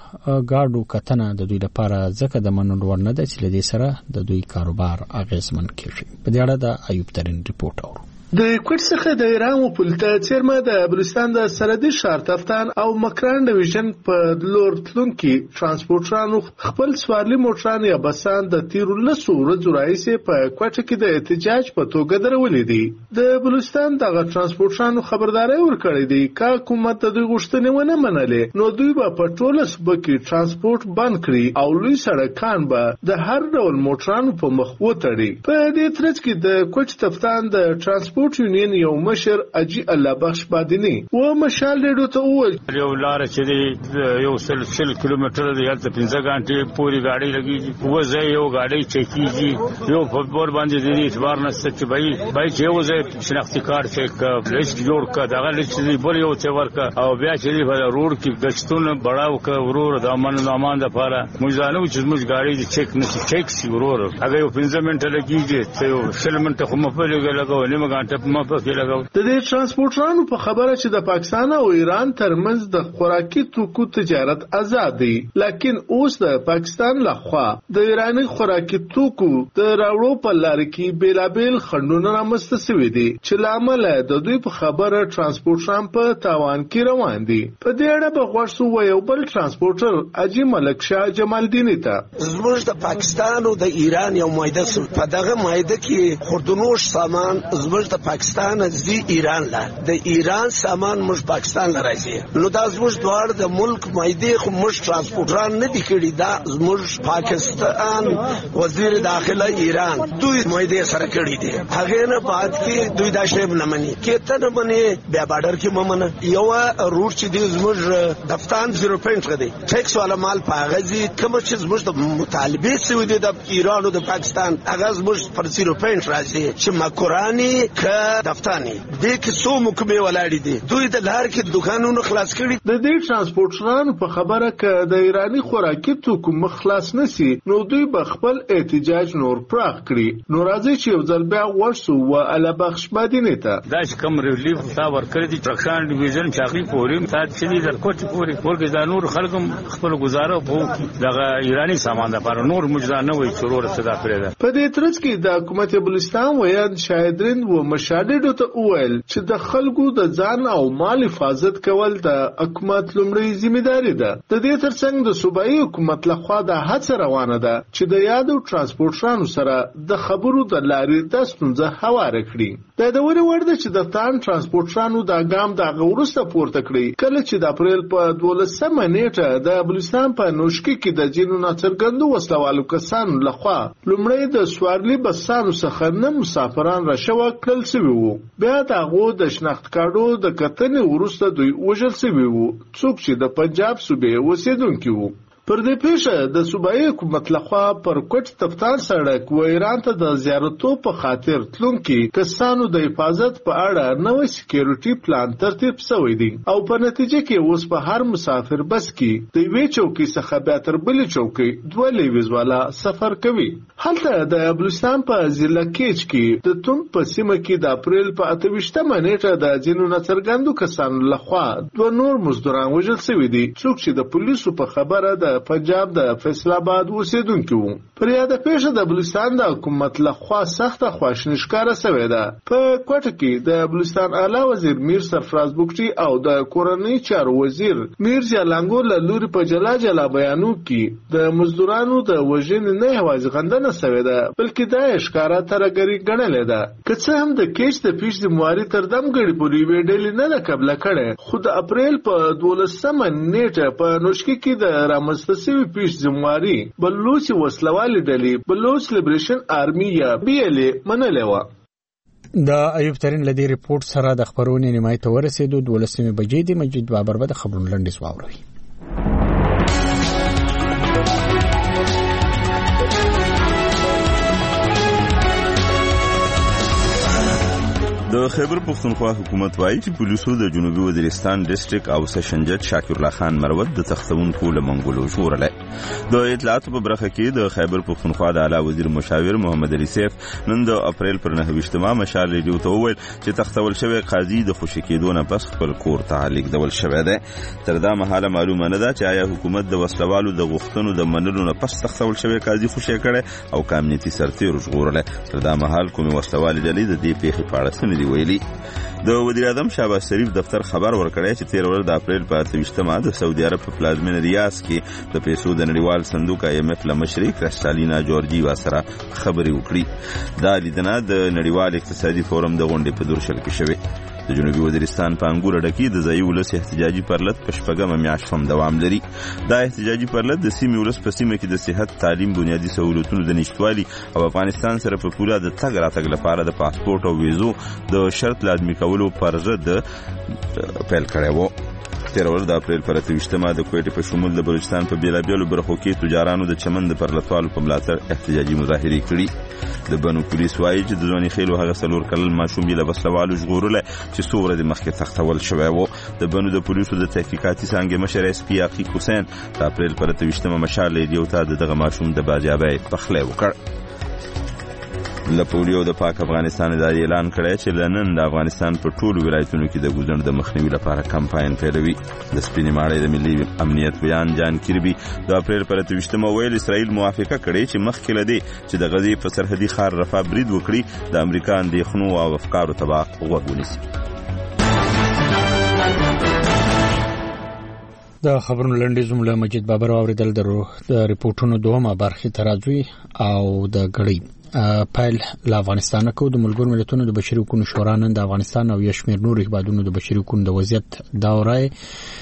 Speaker 1: ګاډو کتنه د دوی لپاره ځکه د منلو وړ نه ده چې له دې سره د دوی کاروبار اغیزمن کېږي. په دې اړه د ایوب ترین ریپورټ اورو.
Speaker 21: د کوټ څخه د ایران و پولته چیرمه د بلوچستان د سرحدي ښار تفتان او مکران ډیویژن په لور تلونکي ترانسپورټرانو خپل سوارلي موټران یا بسان د تیرو لسو ورځو راهیسې په کوټه کې د احتجاج په توګه درولې دي. د بلوچستان دغه ترانسپورټرانو خبرداري ورکړې دي چې حکومت د دوی غوښتنې ونه منلې نو دوی به په ټوله صوبه کې ترانسپورت بند کړي او لوی سړکان به د هر ډول موټرانو په مخ وتړي. په دې ترڅ کې د کوټ تفتان د ترانسپورت یونین یو مشر اجي الله بخش بادینی و مشال ډېرو ته وویل
Speaker 22: یو لار چې یو سل سل کیلومتر دی هلته پنځه غانټې پوری گاډي لګیږي وځي یو گاډي چکیږي یو په بور باندې د اعتبار نشته چې بای بای چې وځي شناختی کارت چک لیست جوړ کړه دغه لیست دی بل یو څه ورکا او بیا چې په روډ کې گشتونه بڑاو ک ورور د امن امان د لپاره موږ ځانو چې موږ گاډي چک نشي چک سی ورور هغه یو پنځه منټه لګیږي ته یو شل منټه خو مې په لګاو نیمه غانټه د
Speaker 21: دې ترانسپورټرانو په خبره چې د پاکستان او ایران ترمنځ د خوراکي توکو تجارت آزاد دی، لکن اوس د پاکستان لخوا د ایرانی خوراکي توکو د راوړو په لار کې بیلابیل خنډونه رامنځته شوي دي چې لامل د دوی په خبره ترانسپورټران په تاوان کې روان دي. په دې اړه به غوښ سو یو بل ترانسپورټر اجي ملک شاه جمال دینی ته
Speaker 23: زموږ د پاکستان او د ایران یو معاهده سو په دغه معاهده کې خوردنوش سامان زموږ د پاکستان زی ایران لا د ایران سامان مش پاکستان لا راځي نو دا زموږ دوار د ملک مایده خو مش ترانسپورټران نه دي کړي دا زموږ پاکستان وزیر داخله ایران دوی مایده سره کړي دي هغه نه بعد کې دوی دا شی نه مني کته نه مني بیا بارډر کې ممنه یو روټ چې دی زموږ دفتان صفر پوینټ غدي ټیکس والا مال پاغزي کوم چې زموږ د مطالبه سوي دي د ایران او د پاکستان هغه زموږ پر صفر پوینټ راځي چې مکرانی ک دفتانی دې کې څو مکمه ولاړې دي دوی د لار کې دکانونو خلاص کړي.
Speaker 21: د دې ترانسپورټرانو په خبره ک د ایرانی خوراکي توکو مخ خلاص نسی نو دوی به خپل احتجاج نور پراخ کړي. نو راځي چې یو ځل بیا ورسو و اله بخش مدینه ته
Speaker 22: دا چې کوم ریلیف تا ورکړي دي ترکان ډیویژن چاغي پوري تا چې در کوټ پوري ورګ د نور خلکو خپل گزاره وو دغه ایرانی سامان د پر نور مجدا نه وي چورور صدا کړی ده.
Speaker 21: په دې ترڅ کې د حکومت بلوچستان ویان شاهدرین و مشاهده ته وویل چې د خلکو د ځان او مال حفاظت کول د حکومت لومړی ځمېداري ده. د دې ترڅنګ د صوبایي حکومت لخوا د هڅه روانه ده چې د یادو ترانسپورټرانو سره د خبرو د لارې د ستونزه هواره کړي. د دوري ورده چې د تان ترانسپورټرانو د ګام د غورسته پورته کړی کله چې د اپریل په دولسمه نیټه د بلوچستان په نوشکی کې د جنو ناڅرګندو وسلوالو کسانو لخوا لومړی د سوارلي بسانو څخه نه مسافران را شوه کړل شوي وو. بیا د هغو د شناخت کارډو د کتنې وروسته دوی وژل شوي وو څوک چې د پنجاب صوبې اوسېدونکي وو. پر دې پیښه د صوبایي حکومت لخوا پر کوټ تفتان سړک و ایران ته د زیارتو په خاطر تلونکي کسانو د حفاظت په اړه نوې سکیورټي پلان ترتیب شوی دی او په نتیجه کې اوس په هر مسافر بس کې د یوې چوکۍ څخه بیا تر بلې چوکۍ دوه لیویز والا سفر کوي. هلته د بلوچستان په ضلع کېچ کې د تون په سیمه کې د اپریل په اته ویشتمه نیټه د ځینو ناڅرګندو کسانو لخوا دوه نور مزدوران وژل شوي دي څوک چې د پولیسو په خبره د د پنجاب د فیصل آباد اوسیدونکي وو. پر یاده پیښه د بلوچستان د حکومت لخوا سخته خواشیني ښکاره شوې ده. په کوټه کې د بلوچستان اعلی وزیر میر سرفراز بوکټي او د کورنۍ چارو وزیر میر زیالانګور له لوري په جلا جلا بیانو کې د مزدورانو د وژنې نه یوازې غندنه شوې ده بلکې دا ښکاره ترهګري ګڼلې ده. که څه هم د کیچ د پیش ذمواري تر دمګړي پورې یوې ډلې نه ده قبله کړې، خو د اپریل په دولسمه نیټه په نوشکي کې د رامنځته شوي پیش ذمواري بلوچ وسلوال ډلې بلوچ لیبریشن آرمي یا بي ال اي منلې وه.
Speaker 1: د ایوب ترین لدی ریپورت سره د خبرونې نیمای ته ورسېدو. دولسمې بجې د مجید بابر به د خبرونو لنډیز واوروي.
Speaker 2: د خیبر پختونخوا حکومت وایي چې پولیسو د جنوبي وزیرستان ډیسټریکټ او سیشن جج شاکر الله خان مروت د تختونکو له منګولو ژغورلی. د اطلاعاتو په برخه کې د خیبر پختونخوا د اعلی وزیر مشاور محمد علي سیف نن د اپریل پر نهه ویشتمه مشال ریډیو ته وویل چې تختول شوی قاضي د خوشي کېدو نه پس خپل کور ته لیږدول شوی دی. تر دا مهاله معلومه نه ده چې آیا حکومت د وسلوالو د غوښتنو د منلو نه پس تختول شوی قاضي خوشي کړی او که امنیتي سرتېرو ژغورلی. تر دا مهال کومې وسلوالې ډلې د دې پیښې په اړه څه دی ویلي. د وزیر اعظم شهباز شریف دفتر خبر ورکړی چې تیر ورځ د اپریل په اته ویشتمه د سعودي عرب په پلازمینه ریاض کې د پیسو د نړیوال صندوق آی ایم ایف له مشرې کرسټالینا جورجیوا سره خبرې وکړي. دا لیدنه د نړیوال اقتصادي فورم د غونډې په دورشل کې شوې. د جنوبي وزیرستان په انګور اډه کې د ځایي ولس احتجاجي پرلت په شپږمه میاشت هم دوام لري. دا احتجاجي پرلت د سیمې ولس په سیمه کې د صحت، تعلیم، بنیادي سهولتونو د نشتوالي او افغانستان سره په پوره د تګ راتګ لپاره د پاسپورت او ویزو د شرط لازمي کولو پر ضد پیل کړی و. تیر ورځ د اپریل پر اته ویشتمه د کوټې په شمول د بلوچستان په بیلابیلو برخو کې تجارانو د چمن د پرلتوالو په ملاتړ احتجاجي مظاهرې کړي. د بنو پولیس وایي چې د ځواني خېلو هغه څلور کلن ماشوم یې له وسلوالو ژغورلی چې څو ورځې مخکې تختول شوی و. د بنو د پولیسو د تحقیقاتي څانګې مشر ایس پي عقیق حسین د اپریل پر اته ویشتمه مشال ریډیو ته د دغه ماشوم د بازیابۍ پخلی وکړ. له پولیو د پاک افغانستان ادارې اعلان کړی چې له نن د افغانستان په ټولو ولایتونو کې د ګوزڼ د مخنیوي لپاره کمپاین پیلوي. د سپینې ماڼۍ د ملي امنیت بیان جان کیربي د اپریل پر اته ویشتمه ویل اسرائیل موافقه کړې چې مخکې له دې چې د غزې په سرحدي ښار رفح برید وکړي د امریکا اندېښنو او افکارو ته به غوږ ونیسي.
Speaker 1: د خبرونو لنډیز مو له مجید بابر واوریدل. د ریپورټونو دوهمه برخه ترازوی او د غړي پایل له افغانستان کو د ملګرو ملتونو د بشري حقوقو شورا نن د افغانستان او یشمیر نور هیوادونو د بشري حقوقو د وضعیت دوره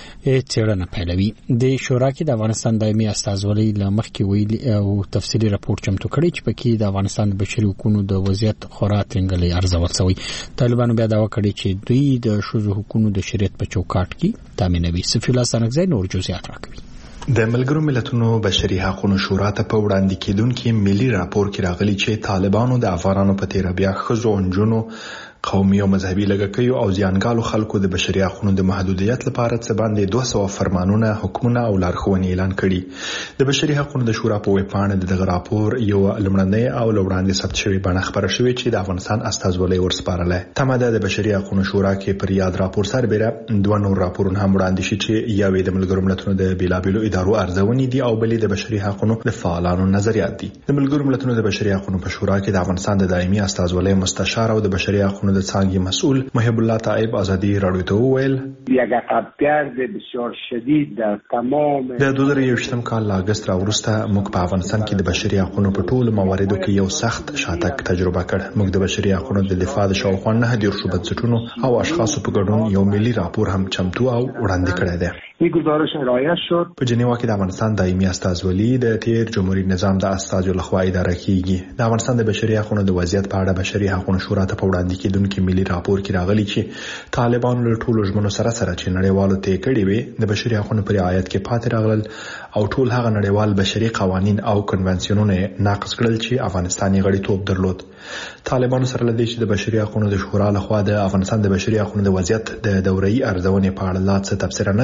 Speaker 1: څېړنه پیلوي. د شورا کې د افغانستان دایمي استازولۍ له مخکې ویلي او تفصیلي راپور چمتو کړی چې پکې د افغانستان د بشري حقوقو د وضعیت خورا ترنګلې ارزول شوی. طالبانو بیا دعوا کړې چې دوی د ښځو حقوقو د شریعت په چوکاټ کې تامینوي. صفی الله سنگزی نور جزئیات راکوي.
Speaker 3: د ملګرو ملتونو بشري حقوقو شورا ته په وړاندې کېدونکي ملي راپور کې راغلي چې طالبانو د افغانانو په تیر بیا ښځو او نجونو قومي او مذهبي لږکیو او زیانګالو خلکو د بشري حقوقو د محدودیت لپاره څه باندې دوه سوه فرمانونه، حکمونه او لارښوونې اعلان کړي. د بشري حقوقو د شورا په ویب پاڼه د دغه راپور یو لمړنۍ او لوړاندې ثبت شوی بڼه خبره شوې چې د افغانستان استازولۍ ورسپارله. تمه ده د بشري حقوقو شورا کې پر یاد راپور سربېره دوه نور راپورونه هم وړاندې شي چې یو د ملګرو ملتونو د بیلابیلو ادارو ارزونې دي او بلې د بشري حقوقو د فعالانو نظریات دي. د ملګرو ملتونو د بشري حقوقو په شورا کې د افغانستان د دایمي استازولۍ مستشار او د بشري حقوقو د څانګې مسؤل محب الله طائب آزادی راډیو ته وویل
Speaker 5: یک عقبگرد بسیار شدید در تمام
Speaker 3: د دوه زره یوویشتم کال له اګست راوروسته موږ په افغانستان کې د بشري حقوقو په ټولو مواردو کې یو سخت شاتګ تجربه کړ. موږ د بشري حقوقو د دفاع د شاوخوا نه دیرشو بنسټونو او اشخاصو په ګډون یو ملي راپور هم چمتو او وړاندې کړی دی.
Speaker 5: این گزارش رایج شد.
Speaker 3: په جنیوا کې د افغانستان دایمي استازولي د تیر جمهوریت نظام د استازو لخوا اداره کیږي. د افغانستان د بشري حقوقو د وضعیت په اړه بشري حقوقو شورا ته په وړاندې کېدونکي ملي راپور کې راغلي چې طالبان له ټولو ژمنو سره سره چې نړیوالو ته کړي وي د بشري حقوقو پر رعایت کې پاتې راغلل او ټول هغه نړیوال بشري قوانین او کنونسیونونه ناقض کړل چې افغانستان یې غړیتوب درلود. طالبان سره لدی چې د بشري حقوقو د شورا لخوا د افغانستان د بشري حقوقو د وضعیت د دوره‌ای ارزونې په اړه لا څه تفسیر نه ده کړې،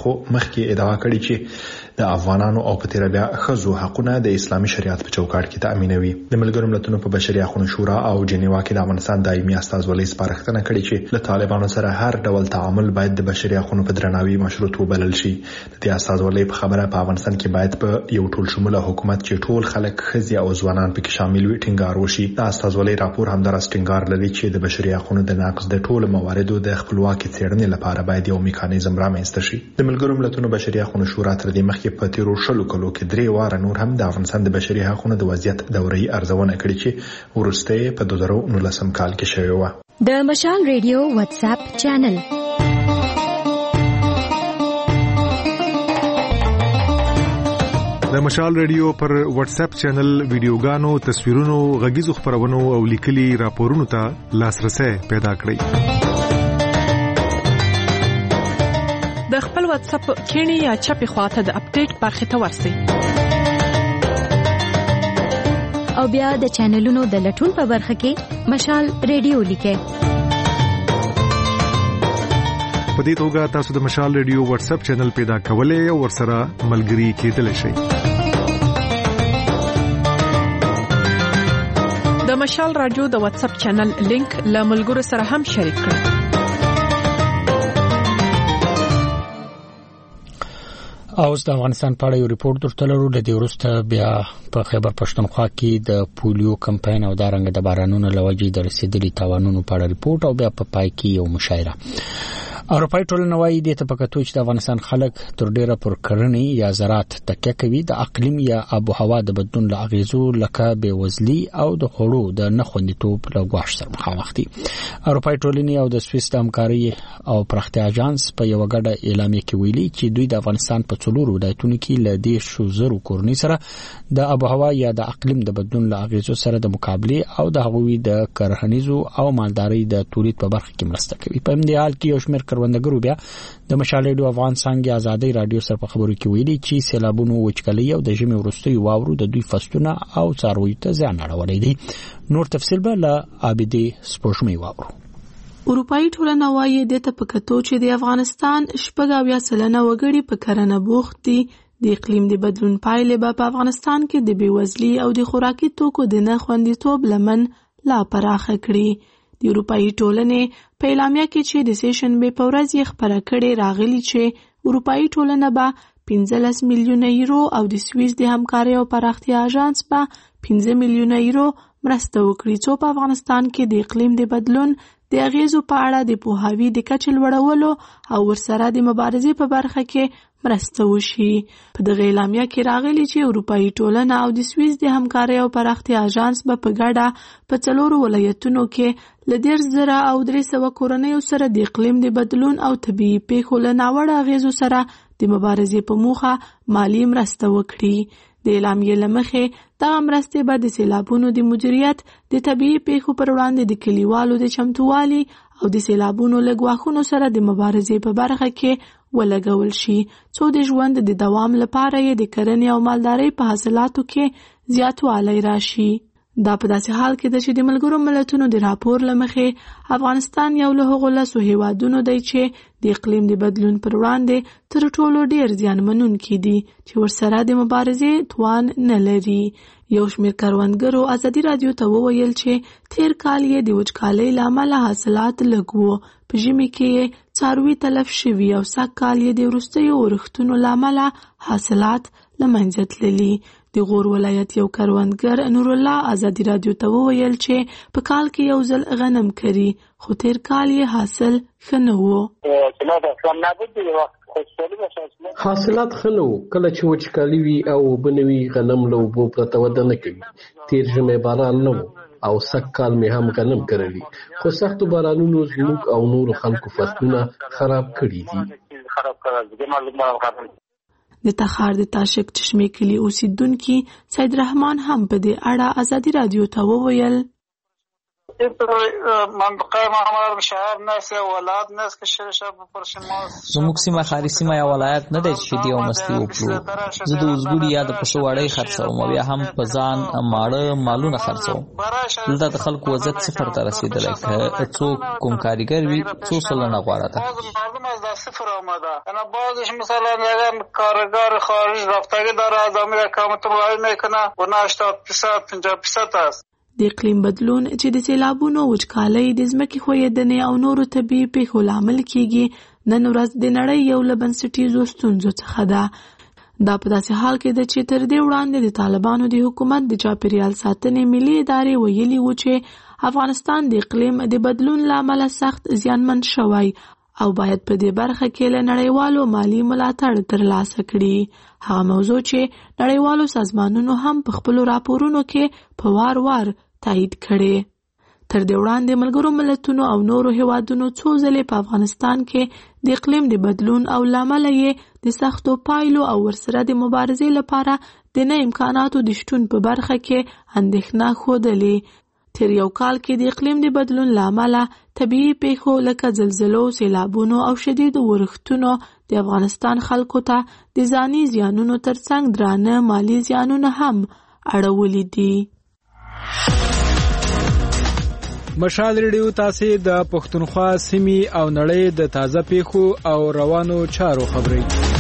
Speaker 3: خو مخکې ادعا کړې چې د افغانانو او په تیر بیا خزو حقونه د اسلامي شریعت په چوکاټ کې تامینوي. د ملګرو ملتونو په بشري حقوقو شورا او جنیوا کې د افغانستان دایمي استازولۍ سپارښتنه کړې چې له طالبانو سره هر ډول تعامل باید د بشري حقوقو په درناوي مشروط وبلل شي. د دې استازولۍ په خبره په افغانستان کې باید په یو ټول شموله حکومت چې ټول خلک خزي او ځوانان پکې شامل وي ټینګار وشي. د استازولۍ راپور هم درس ټینګار لري چې د بشري حقوقو د نقض د ټولو مواردو د خپلواکي څېړنې لپاره باید یو میکانیزم رامنځته شي. د ملګرو ملتونو بشري حقوقو شورا تر دې مخکې په تیرو شلو کلو کې درې واره نور هم د افغانستان د بشري حقوقو د وضعیت دوري ارزونه کړې چې ورسته په دوه زره نولسم کال کې شوې و.
Speaker 8: د مشال ریډیو واتس اپ چینل
Speaker 4: د مشال ریډیو پر واتس اپ چینل ویډیوګانو، تصویرونو، غږیزو خبرونو او لیکلي راپورونو ته لاسرسي پیدا کړئ.
Speaker 7: د خپل واتس اپ کینی یا چپی خواته د اپډیټ برخه ته ورسئ
Speaker 8: او بیا د چینلونو د لټون په برخه کې مشال ریډیو لیکئ.
Speaker 4: په دې توګه تاسو د مشال ریډیو واتس اپ چینل پیدا کولای او ورسره ملګري کېدلی شئ.
Speaker 7: د مشال رادیو د واتس اپ چینل لینک له ملګرو سره هم شریک کړئ.
Speaker 1: اوس د افغانستان په اړه یو ریپورت درته لرو. د دې وروسته بیا په خیبر پښتونخوا کې د پولیو کمپاین او دارنګ د بارانونو لوجې د رسیدلي تاوانونو په اړه ریپورت او بیا په پای کې یو مشاعره. اروپای ټولنه وايي د تپکتو چې د افغانستان خلک تر ډیره پر کرنې یا زراعت تکیه کوي د اقلیم یا آب و هوا د بدلون له اغیزو لکه بېوزلي او د خوړو د نه خوندیتوب له ګواښ سره مخامخ دي. اروپای ټولنې او د سویس د همکاري او پراختیا اژانس په یو غړډه اعلامیه کې ویلي چې دوی د افغانستان په څلورو ولایتونو کې له دې شو زرو کورنۍ سره د آب و هوا یا د اقلیم د بدلون له اغیزو سره د مقابله او د هغوی د کرهنیزو او مالدارۍ د تولید په برخه کې مرسته کوي. په همدې حال کې یو شمېر کروندګرو بیا د مشال ریډیو افغان څنګه ازادي رادیو سره په خبرو کې ویلي چې سیلابونو وچکلي او د ژمي وروستي واورو د دوی فصلونه او څارویو ته زیان اړولی دی. نور تفصیل به له عابدې سپوږمۍ واورو.
Speaker 7: اروپאי ټولنه وايي د تپکتو چې د افغانستان شپږ اویا سلنه وګړي په کرنه بوخت دي. د اقلیم د بدلون پایلې به په افغانستان کې د بېوزلي او د خوراکي توکو د نه خوندیتوب لمن لا پراخه کړي. د اروپאי ټولنې په اعلامیه کې چې د سیشنبې په ورځ یې خبره کړې راغلي چې اروپאי ټولنه به پنځلس میلیونه یورو او د سویس د همکارۍ او پراختیا اژانس به پنځه میلیونه یورو مرسته وکړي څو په افغانستان کې د اقلیم د بدلون د اغیزو په اړه د پوهاوي د کچې لوړولو او ورسره د مبارزې په برخه کې مرسته وشي. په دغه اعلامیه کې راغلي چې اروپאי ټولنه او د سویس د همکارۍ او پراختیا اژانس به په ګډه په څلورو ولایتونو کې له ډېر زره او درې سوه کورنیو سره د اقلیم د بدلون او طبیعي پیښو له ناوړه اغیزو سره د مبارزې په موخه مالی مرسته وکړي. د اعلامیې له مخې دغه مرستې به د سیلابونو د مدیریت، د طبیعي پیښو پر وړاندې د کلیوالو د چمتووالي او د سیلابونو له ګواښونو سره د مبارزې په برخه کې ولګول شي څو د ژوند د دوام لپاره یې د کرنې او مالدارۍ په حاصلاتو کې زیاتوالی راشي. دا په داسې حال کې ده چې د ملګرو ملتونو د راپور له مخې افغانستان یو له هغو لسو هیوادونو دی چې د اقلیم د بدلون پر وړاندې تر ټولو ډیر زیانمنونکي دي چې ورسره د مبارزې توان نه لري. یو شمېر کروندګرو ازادي رادیو ته وویل چې تیر کال یې د وچکالۍ له امله حاصلات لږ وو، په ژمي کې یې څاروي تلف شوي او سږ کال یې د وروستیو اورښتونو له امله حاصلات له منځه تللي. د غور ولایت یو کروندګر نور الله ازادي رادیو ته وویل چې په کال کې یو ځل غنم کري خو تیر کال یې حاصل ښه نه و.
Speaker 10: حاصلات ښه نه و، کله چې وچکالي وي او بنوي غنم له اوبو پرته وده نه کوي. تیر ژمی باران نه و او سږ کال مې هم غنم کرلي خو سختو بارانونو زموږ او نورو خلکو فصلونه خراب کړي دي.
Speaker 7: د تخار د تاشک چشمې کلي اوسیدونکي سید رحمان هم په دې اړه ازادي رادیو ته وویل
Speaker 9: منطقه معمر شهر ناس یا ولایت ناس که شرشه بپرشیم
Speaker 11: زموږ سیمه خاري سیمه یا ولایت نه دی چې دی او مستي وکړو. زه د اوزګوډي یا د پسو وړۍ خرڅوم او بیا هم په ځان ماړه مالونه خرڅوم. دلته د خلکو وضعیت صفر ته رسېدلی، که څوک کوم کاریګر وي څو سلنه غوره ده.
Speaker 9: مردم از در صفر آمده، یعنی بعضش مثلا اگر کارگر خارج رفتگی داره از امیر اقامت مقایم میکنه و نه هشتاد فیصد پنجاه فیصد است.
Speaker 7: د اقلیم بدلون چې د سیلابونو، وچکالۍ، د ځمکې ښویېدنې او نورو طبیعي پیښو لامل کیږي، نن ورځ د نړۍ یو له بنسټیزو ستونزو څخه ده. دا په داسې حال کې ده چې تر دې وړاندې د طالبانو د حکومت د چاپیریال ساتنې ملي ادارې ویلي وو چې افغانستان د اقلیم د بدلون له امله سخت زیانمن شوی او باید په دې برخه کې له نړیوالو مالی ملاتړ ترلاسه کړي. هغه موضوع چې نړیوالو سازمانونو هم په خپلو راپورونو کې په وار وار تایید کړي. تر دې وړاندې ملګرو ملتونو او نورو هیوادونو څو ځلې په افغانستان کې د اقلیم د بدلون او لامل یې د سختو پایلو او ورسره د مبارزې لپاره د نه امکاناتو د شتون په برخه کې اندېښنه ښودلې. تیر یو کال کې د اقلیم د بدلون لامل طبیعي پیښو لکه زلزلو، سیلابونو او شدید ورښتونو د افغانستان خلکو ته د ځاني زیانونو ترڅنګ درانه مالی زیانونه هم اړولي دي.
Speaker 1: مشال ریډیو تاسو د پښتونخوا سیمې او نړۍ د تازه پیښو او روانو چارو خبري.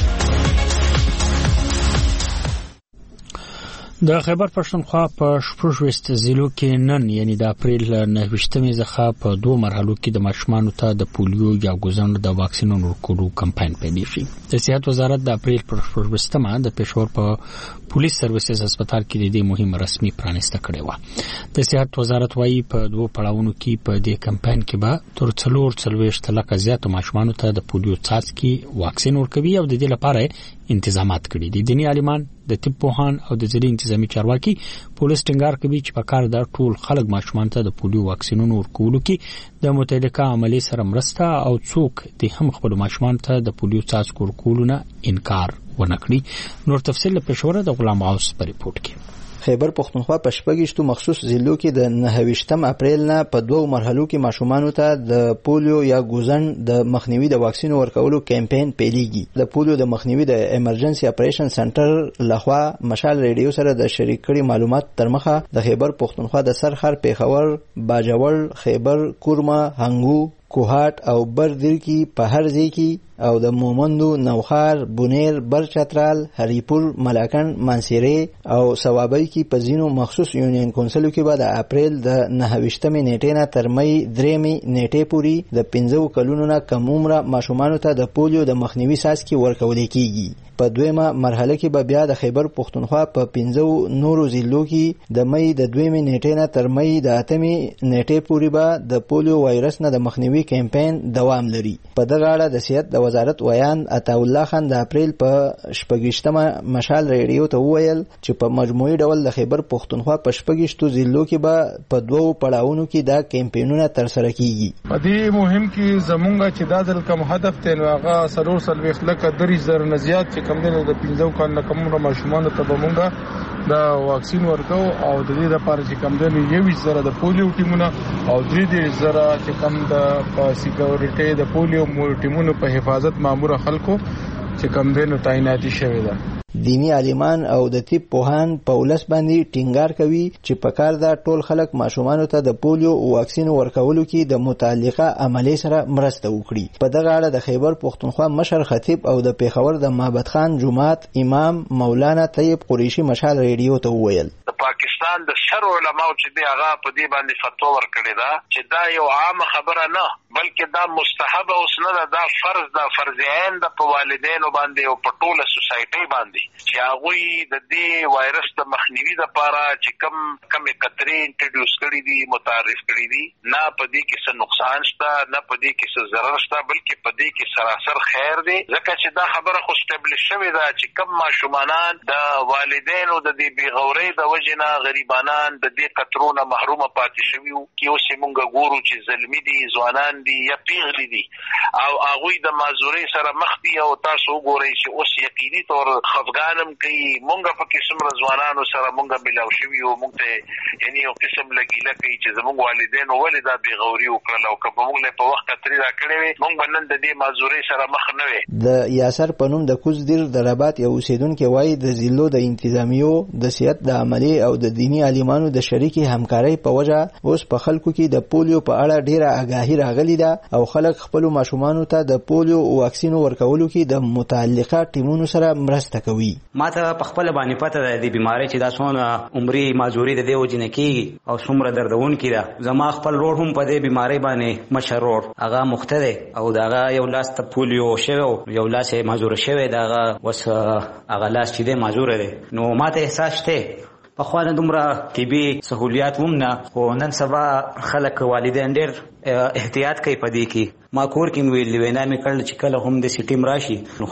Speaker 1: د خیبر پښتونخوا په شپږویشت ضلعو کې نن یعنی د اپریل نهه ویشتمې څخه په دوه مرحلو کې د ماشومانو ته د پولیو یا ګوزن د واکسینونو ورکولو کمپاین پیلېږي. د صحت وزارت د اپریل پر شپږویشتمه د پېښور په پولیس سروسز هسپتال کې د دې مهم رسمي پرانیسته کړې و. د صحت وزارت وايي په دوه پړاوونو کې په دې کمپاین کې به تر څلور څلوېښت لکه زیاتو ماشومانو ته د پولیو څاڅکي واکسین ورکوي او د دې لپاره انتظامات کړي دي. دیني عالمان، د طب پوهان او د ځینې انتظامی چارواکي پولیس ټینګار کوي چې په کار د ټول خلک ماشومان ته د پولیو واکسینونو ورکولو کې د متعلقه عملي سره مرسته او څوک د هم خپل ماشومان ته د پولیو څاڅکو ورکولو نه انکار ونه کړي. نور تفصیل له پېښور د غلام غوث په ریپورت کې.
Speaker 13: خیبر پښتونخوا په شپږیشتو مخصوص ضلعو کې د نهه ویشتم اپریل نه په دوو مرحلو کې ماشومانو ته د پولیو یا ګوزن د مخنیوي د واکسین ورکولو کمپاین پیلېږي. د پولیو د مخنیوي د ایمرجنسي اپریشن سنټر لخوا مشال ریډیو سره د شریک کړي معلومات تر مخه د خیبر پښتونخوا د سرخر، پیښور، باجوړ، خیبر، کورما، هنګو، کوهات او بردر کې په هر ځای کې او د مومندو، نوخار، بونیر، برچترال، هریپور، ملاکن، منصیری او ثوابی کې په ځینو مخصوص یونین کونسلو کې به د اپریل د نهه ویشتمې نیټې نه تر مۍ درېمې نیټې پورې د پنځو کلونو نه کم عمره ماشومانو ته د پولیو د مخنیوي څاڅکي ورکول کېږي. په دویمه مرحله کې به بیا د خیبر پښتونخوا په پنځو نورو ضلعو کې د مۍ د دویمې نیټې نه تر مۍ د اتمې نیټې پورې به د پولیو وایرس نه د مخنیوي کمپاین دوام لري. په دغه اړه د صحت د وزارت ویان عطاالله خان د اپریل په شپږیشتمه مشال ریډیو ته وویل چې په مجموعي ډول د خیبر پښتونخوا په شپږیشتو ضلعو کې به په دوو پړاوونو کې دا کمپاینونه ترسره کیږي.
Speaker 18: په دې مهم کې زمونږ چې دا ځل کوم هدف دی نو هغه څلور څلوېښت لکه درې زره نه زیات چې کوم دی د پنځو کال نه کم عمره ماشومانو ته به مونږ د واکسین ورکو او د دې لپاره چې کوم دی یوویشت زره د پولیو ټیمونه او درې دېرش زره چې کوم د سکیورټي د پولیو ټیمونو په حفاظت مامور خلکو چې کوم دی نو تعیناتي شوی ده.
Speaker 13: دینی عالمان او د طب پوهان په ولس باندې ټینګار کوي چې په کار دا ټول خلک ماشومانو ته د پولیو واکسین ورکولو کې د متعلقه عملي سره مرسته وکړي. په دغه اړه د خیبر پښتونخوا مشر خطیب او د پیښور د معبد خان جماعت امام مولانا طیب قریشي مشال ریډیو ته وویل
Speaker 24: د پاکستان د شر علماو چې دی هغه په دې باندې فتوا ورکړې ده چې دا یو عام خبره نه بلکې دا مستحب او سنت دا فرض دا فرض عین د په والدینو باندې او په ټوله سوسایټي باندې چې هغه د دې وایرس د مخنیوي لپاره چې کم کم کترې انټروډیوس کړي دي متعارف کړي دي نه په دې کې څه نقصان شته نه په دې کې څه ضرر شته بلکې په دې کې سراسر خیر دی ځکه چې دا خبره خو اسټابلیش شوې ده چې کم ماشومان د والدینو د دې بیغورۍ د وجې وجې نه غریبانان د دې قطرونه محرومه پاتې شوي وو کې اوس موږ ګورو چې زلمی دي ځوانان دي یا پیغلي دي او هغوی د معذورۍ سره مخ دي او تاسو وګورئ چې اوس یقیني طور خفګانم کوي. موږ پکې څومره ځوانانو سره موږ ملاو شوي وو، موږ ته یعنې یو قسم لګیله کوي چې زموږ والدینو ولې دا بېغوري وکړله او که به موږ له په وخت قطرې راکړې وې موږ به نن د دې معذورۍ سره مخ نه وې.
Speaker 13: د یاسر په نوم د کوزدیر د رباط یو اوسیدونکی وایي د ضلعو د انتظامیو د سیاست د عملي او د دیني عالمانو د شریکې همکارۍ په وجه اوس په خلکو کې د پولیو په اړه ډیره آګاهي راغلې ده او خلک خپلو ماشومانو ته د پولیو واکسین ورکولو کې د متعلقه ټیمونو سره مرسته کوي.
Speaker 6: ما ته په خپل باندې پته ده د بیماری چې دا څونه عمري معذوري د دې وجې نه کېږي او څومره دردونکې ده. زما خپل رور هم په دې بیماری باندې مشر رور هغه مخته دی او د هغه یو لاس ته پولیو شوی یو لاس یې معذوره شوی د هغه اوس هغه لاس چې دی معذوره دی. نو ما ته احساس شته پخوا نه دومره طبي سهولیات هم نه، خو نن سبا خلک والدین ډېر احتیاط کوي په دې کې. ما کور کې ویل وینا مې کړل چې کله هم د سیټیم راشي نو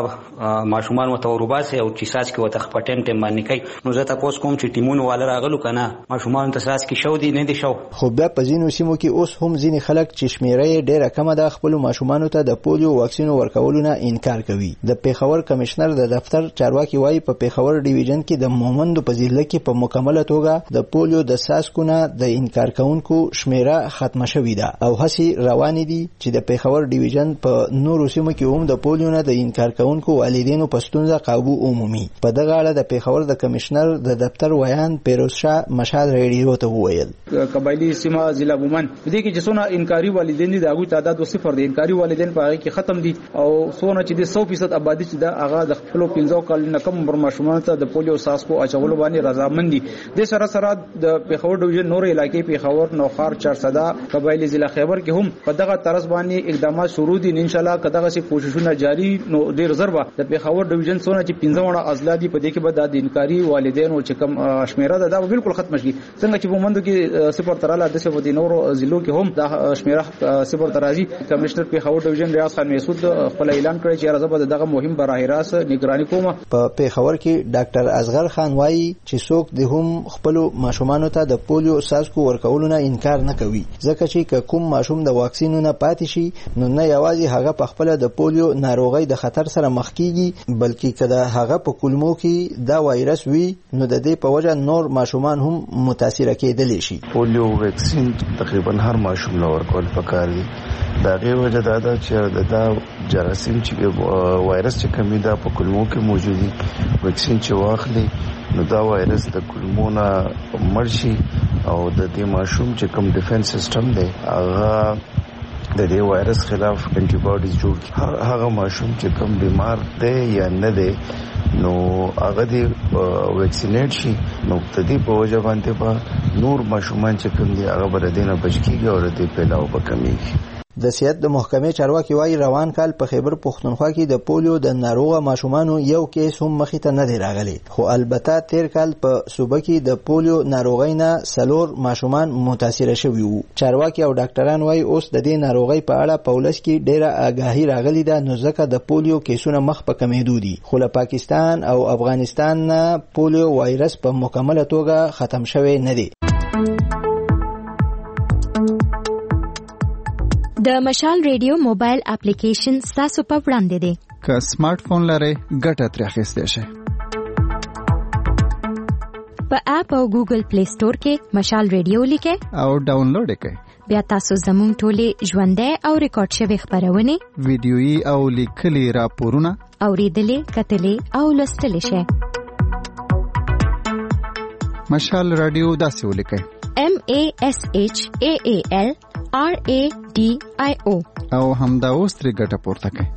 Speaker 6: ښه ماشومان ورته وروباسي او چې څاڅکي ورته خپه ټیم ټیم باندې کوي. نو زه تپوس کوم چې ټیمونو والا راغلو که نه ماشومانو ته څاڅکي شو دي نه دي شو.
Speaker 13: خو بیا په ځینو سیمو کې اوس هم ځینې خلک چې شمېره یې ډېره کمه ده خپلو ماشومانو ته د پولیو واکسینو ورکولو نه انکار کوي. د پېښور کمشنر د دفتر چارواکي وایي په پېښور ډیویژن کې د مومندو په ضلع کې په مکمله توګه د پولیو د څاڅکو نه د انکار کوونکو شمېره ختمه شوې ده او هڅې روانې دي چې د پېښور ډیویژن په نورو سیمو کې هم د پولیو نه د انکار کوونکو والدینو په ستونزه قابو عمومي. په دغه اړه د پېښور د کمشنر د دفتر ویان پیروز شاه مشال ریډیو ته وویل
Speaker 12: قبایلی سیمه ضلع بومن دې کې چې څونه انکاري والدین دي د هغوی تعداد صفر دی. انکاري والدین په هغې کې ختم دي او څونه چې د سو فیصد آبادي چې ده هغه د خپلو پنځو کلونو نه کم عمر ماشومانو ته د پولیو څاڅکو اچولو باندې رضامند دي. د سره سره د پېښور ډیویژن نور علاقې پېښور نوښار چارسده قبایلی ضلع خیبر کې هم په دغه طرز باندې اقدامات شروع دي. ان شاء الله که دغه سي کوششونه جاری نو ډیر زر به د پېښور ډیویژن څونه چې پنځه وړه اضلاع دي په دې کې به د انکاري والدینو چې کم شمیره ده دا بالکل ختم شي. څنګه چې ومندو کې صفر تراله د څه په نورو ضلعو کې هم د شمیره صفر ترازی. کمشنر پېښور ډیویژن ریاض خان مسعود خپل اعلان کړی چې راځه به دغه مهم براه راست نگرانی کوم.
Speaker 13: په پېښور کې ډاکټر اصغر خان وایي چې څوک د هم خپل ماشومانو ته د پولیو څاڅکو ورکولو نه انکار نه کوي ځکه چې کوم ماشوم د واکسینونو پاتې شي نو نه یوازې هغه په خپل د پولیو ناروغۍ د خطر سره مخ کیږي بلکې کله هغه په کولمو کې دا وایرس وي نو د دې په وجه نور ماشومان هم متاثر کېدلی شي.
Speaker 14: پولیو ویکسین تقریبا هر ماشوم له ورکول پکار دي. دا غي وجه دا ده چې دا جراثیم چې وایرس چې کمی دا په کولمو کې موجود دي ویکسین چې واخلي نو دا وایرس د کولمو نه مړ شي او د دې ماشوم چې کوم ډیفنس سیستم دی هغه د دې وایرس خلاف انټي باډیز جوړ کړي. هغه ماشوم چې کوم بیمار دی یا نه دی نو هغه دی ویکسینیټ شي نو د دې په وجه باندې به نور ماشومان چې کوم دي هغه به د دې نه بچ کېږي او د دې پیلاو به کمیږي.
Speaker 13: د صحت د محکمې چارواکي وایي روان کال په خیبر پښتونخوا کې د پولیو د ناروغه ماشومانو یو کیس هم مخې ته نه دی راغلی خو البته تیر کال په صوبه کې د پولیو ناروغۍ نه څلور ماشومان متاثره شوي وو. چارواکي او ډاکټران وایي اوس د دې ناروغۍ په اړه په ولس کې ډیره آګاهي راغلې ده نو ځکه د پولیو کیسونه مخ په کمیدو دي خو له پاکستان او افغانستان نه پولیو وایرس په مکمله توګه ختم شوی نه دی.
Speaker 8: د مشال ریډیو موبایل اپلیکیشن ستاسو په وړاندې دی.
Speaker 15: که سمارټ فون لرئ ګټه ترې اخیستی شئ.
Speaker 8: په اپ او ګوګل پلی سٹور کې مشال ریډیو لیکئ
Speaker 15: او ډاونلوډ یې کړئ.
Speaker 8: بیا تاسو زموږ ټولې ژوندۍ او ریکارډ شوې خپرونې
Speaker 15: ویډیويي او لیکلي راپورونه
Speaker 8: اوریدلې کتلې او لوستلی شئ.
Speaker 15: مشال رادیو داسې ولیکئ
Speaker 8: M A S H A A L R A D I O
Speaker 15: او همدا اوس ترې ګټه پورته کړئ.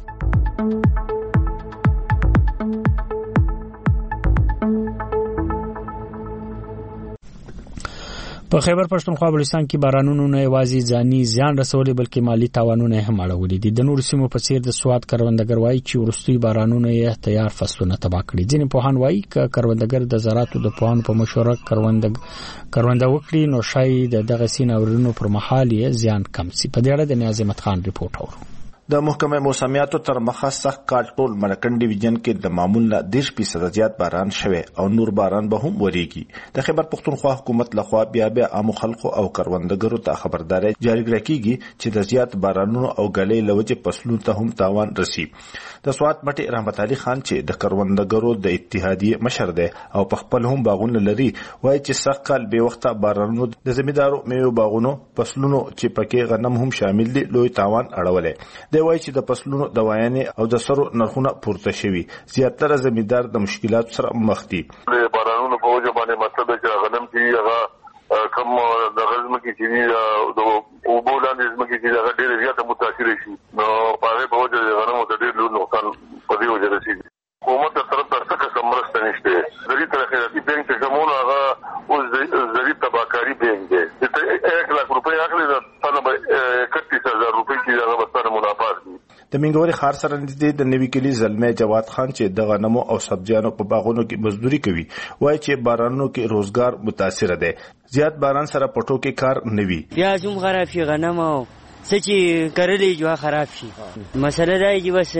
Speaker 1: په خیبر پښتونخوا بلوچستان کې بارانونو نه یوازې ځاني زیان رسولي بلکې مالی تاوانونه هم اړولي دي. د نورو سیمو په څیر د سواد کروندګر وایي چې وروستي بارانونه یې تیار فصلونه تباه کړي. ځینې پوهان وایي چې کروندګر د زراعتو د پوهانو په مشوره کروندګ کرونده وکړي نو شاید دغه سین اورونو پر مهال یې زیان کم شي. په دې اړه د نیاز احمد خان ریپورت اورو.
Speaker 16: د محکمه موسمیاتو تر مخه سخت کال ټول مرکن ډیویژن کې د معمول نه دیش فیصد زیات باران شوه او نور باران به هم وریږي. د خیبر پختونخوا حکومت لخوا بیا بیا عام خلکو او کروندګرو ته خبرداري جاری کړي چې د زیات بارانونو او غلې لوجه فصلونو ته هم تاوان رسی. د سوات مټي رحمت علي خان چې د کروندګرو د اتحادیه مشر دی او په خپل هم باغونه لري وایي چې سخت کال به وخته بارانونو د زمیدارو میوه باغونو فصلونو چې پکې غنم هم شامل دي لوی تاوان اړولې. دی وایي چې د فصلونو د وایانې او د سرو نرخونه پورته شوي. زیاتره زمیدار د مشکلات سره مخ دي.
Speaker 17: بارانونو په وجه باندې مطلب چې غنم چې هغه کم د غزم کې چې د وبولان د زمکې چې هغه ډېر زیات متاثر شي نو په هغه په وجه غنمو ته ډېر لوی نقصان په دې وجه رسیدي. حکومت تر طرف څخه څه مرسته نشته. زری تر خیراتي بانک ته کومه هغه اوس زری تباکاری بانک دی چې یک لاکھ روپۍ اخلي د تنه اکتیس هزار روپۍ چې هغه بستانه منافع دي.
Speaker 16: د منګوري خار سره نږدې د نوي کلی زلمه جواد خان چې د غنمو او سبزیانو په باغونو کې مزدوري کوي وایي چې بارانونو کې روزګار متاثر دی. زیات باران سره پټو کې کار نوي.
Speaker 19: پیاز هم خراب شي غنم او سچې کرلې جو خراب شي. مسله دا چې بس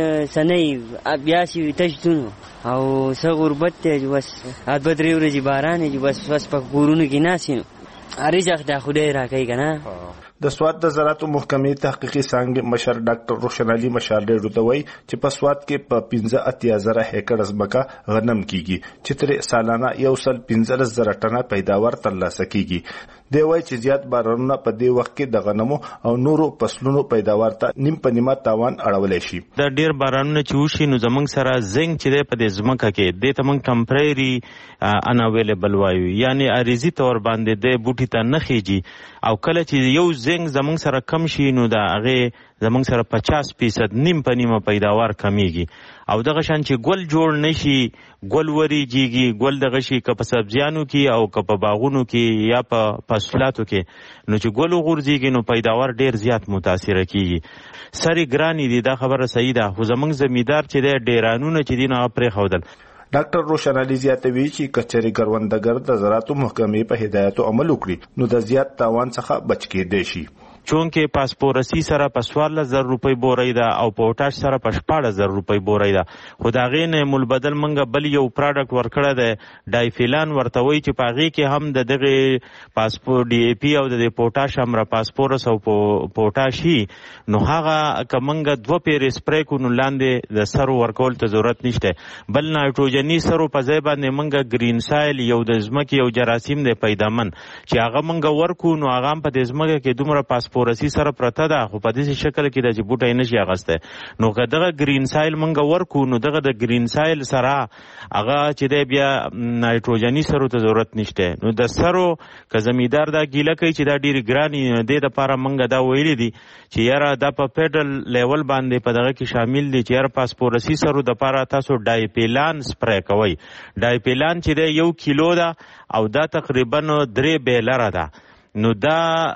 Speaker 19: سنې بیا سي تشتونو او څه غربت ته بس ات بدري ورځي باران چې بس بس په کورونو کې ناسینو اړیځه د خدای راکې کنه.
Speaker 16: د سوات د زراعت محکمې تحقیقي څنګه مشر ډاکټر روشن علي مشال ډېروتوي چې په سوات کې په پنځه اتیا زره هکټر ځمکه غنم کیږي چې تر سالانه یو سل پنځلس زره ټنه پیداوار ترلاسه کیږي. دی وایي چې زیات بارانونه په دې وخت کې د غنمو او نورو فصلونو پیداوار ته نیم په نیمه تاوان اړولی شي.
Speaker 20: دا ډیر بارانونه چې وشي نو زمونږ سره زنګ چې دی په دې ځمکه کې دې ته موږ ټمپرري ان اویلیبل وایو یعنی عارضي تور باندې د بوټي ته نه خېږي او کله چې یو زنګ زمونږ سره کم شي نو دا هغه زمونږ سره پچاس فیصد نیم په نیمه پیداوار کمیږي. او دغه شان چې ګل جوړ نشي ګل وریږي ګل دغه شي که په سبزیانو کې او که په باغونو کې یا په فصلاتو کې نو چې ګل غورځيږي نو پیداوار ډیر زیات متاثر کیږي. سری ګرانی دي دا خبره صحیح ده خو زمونږ زمیدار چې دی ډیرانونه چې دي نه پرې خودل.
Speaker 16: ډاکټر روشن علي زیاتوي چې کچري کروندګر د زراعت محکمې په هدایتو عمل وکړي نو د زیات تاوان څخه بچ کېدای شي.
Speaker 20: چونکه پاسپورسی سره په سوال زر روپۍ بورای ده او پوټاش سره په شپاړس زر روپۍ بورای ده. خو دا غي نه مول بدل منګه بل یو پروډکټ ورکړه ده ډایفیلان ورته وای چې پاغي کې هم د دغه پاسپور ډي اي پی او د پوټاش هم را پاسپورس او پوټاشي نو هغه کمنګه دوه پیر سپری کو نو لاندې د سر ورکول ته ضرورت نشته بل نایټروجني سرو په ځای باندې منګه گرین سایل یو د ځمکې یو جراثیم دی پیدامن چې هغه منګه ورکو نو هغه په دې ځمکه کې دومره پاسپور پورسی سره پرته ده خو په دې شکل کې د بوټي نشي اغسته نو دغه گرین سایل منګه ورکو نو دغه د گرین سایل سره هغه چې دی بیا نایټروجني سره ته ضرورت نشته نو د سرو که زمیدار دا ګیله کوي چې دا ډیر ګرانی نه دی د لپاره منګه دا ویلي دي چې یاره دا په پیډل لیول باندې په دغه کې شامل دي چې یاره پاسپورسی سره د لپاره تاسو ډایپیلان سپری کوي. ډایپیلان چې دی یو کیلو ده او دا تقریبا درې بیلره ده نو دا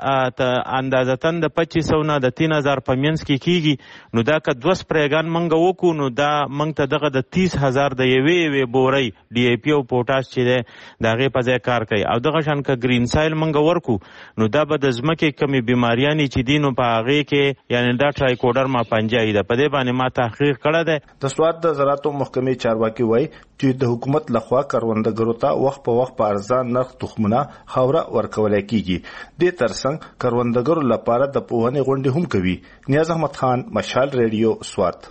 Speaker 20: اندازتن د پچیس سو نه د تین هزار په منځ کې کیږي نو دا که دوه سپریګان منګه وکړو نو دا منګ ته دغه د تیس هزار د یوې یوې بورۍ ډي اي پی او پوټاش چې دی د هغې په ځای کار کوي. او دغه شان که ګرین سایل منګه ورکو نو دا به د ځمکې کمې بیماریانې چې دي نو په هغې کې یعنې دا ټرایکوډرما پنجایي ده په دې باندې ما تحقیق کړی دی.
Speaker 16: د سوات د زراعتو محکمې چارواکي وایي چې د حکومت لخوا کروندګرو ته وخت په وخت په ارزان نرخ تخمونه خاوره ورکولی کیږي. د ترڅنګ کروندګرو لپاره د پوهنې غونډې هم کوي. نیاز احمد خان مشال ریډیو سوات.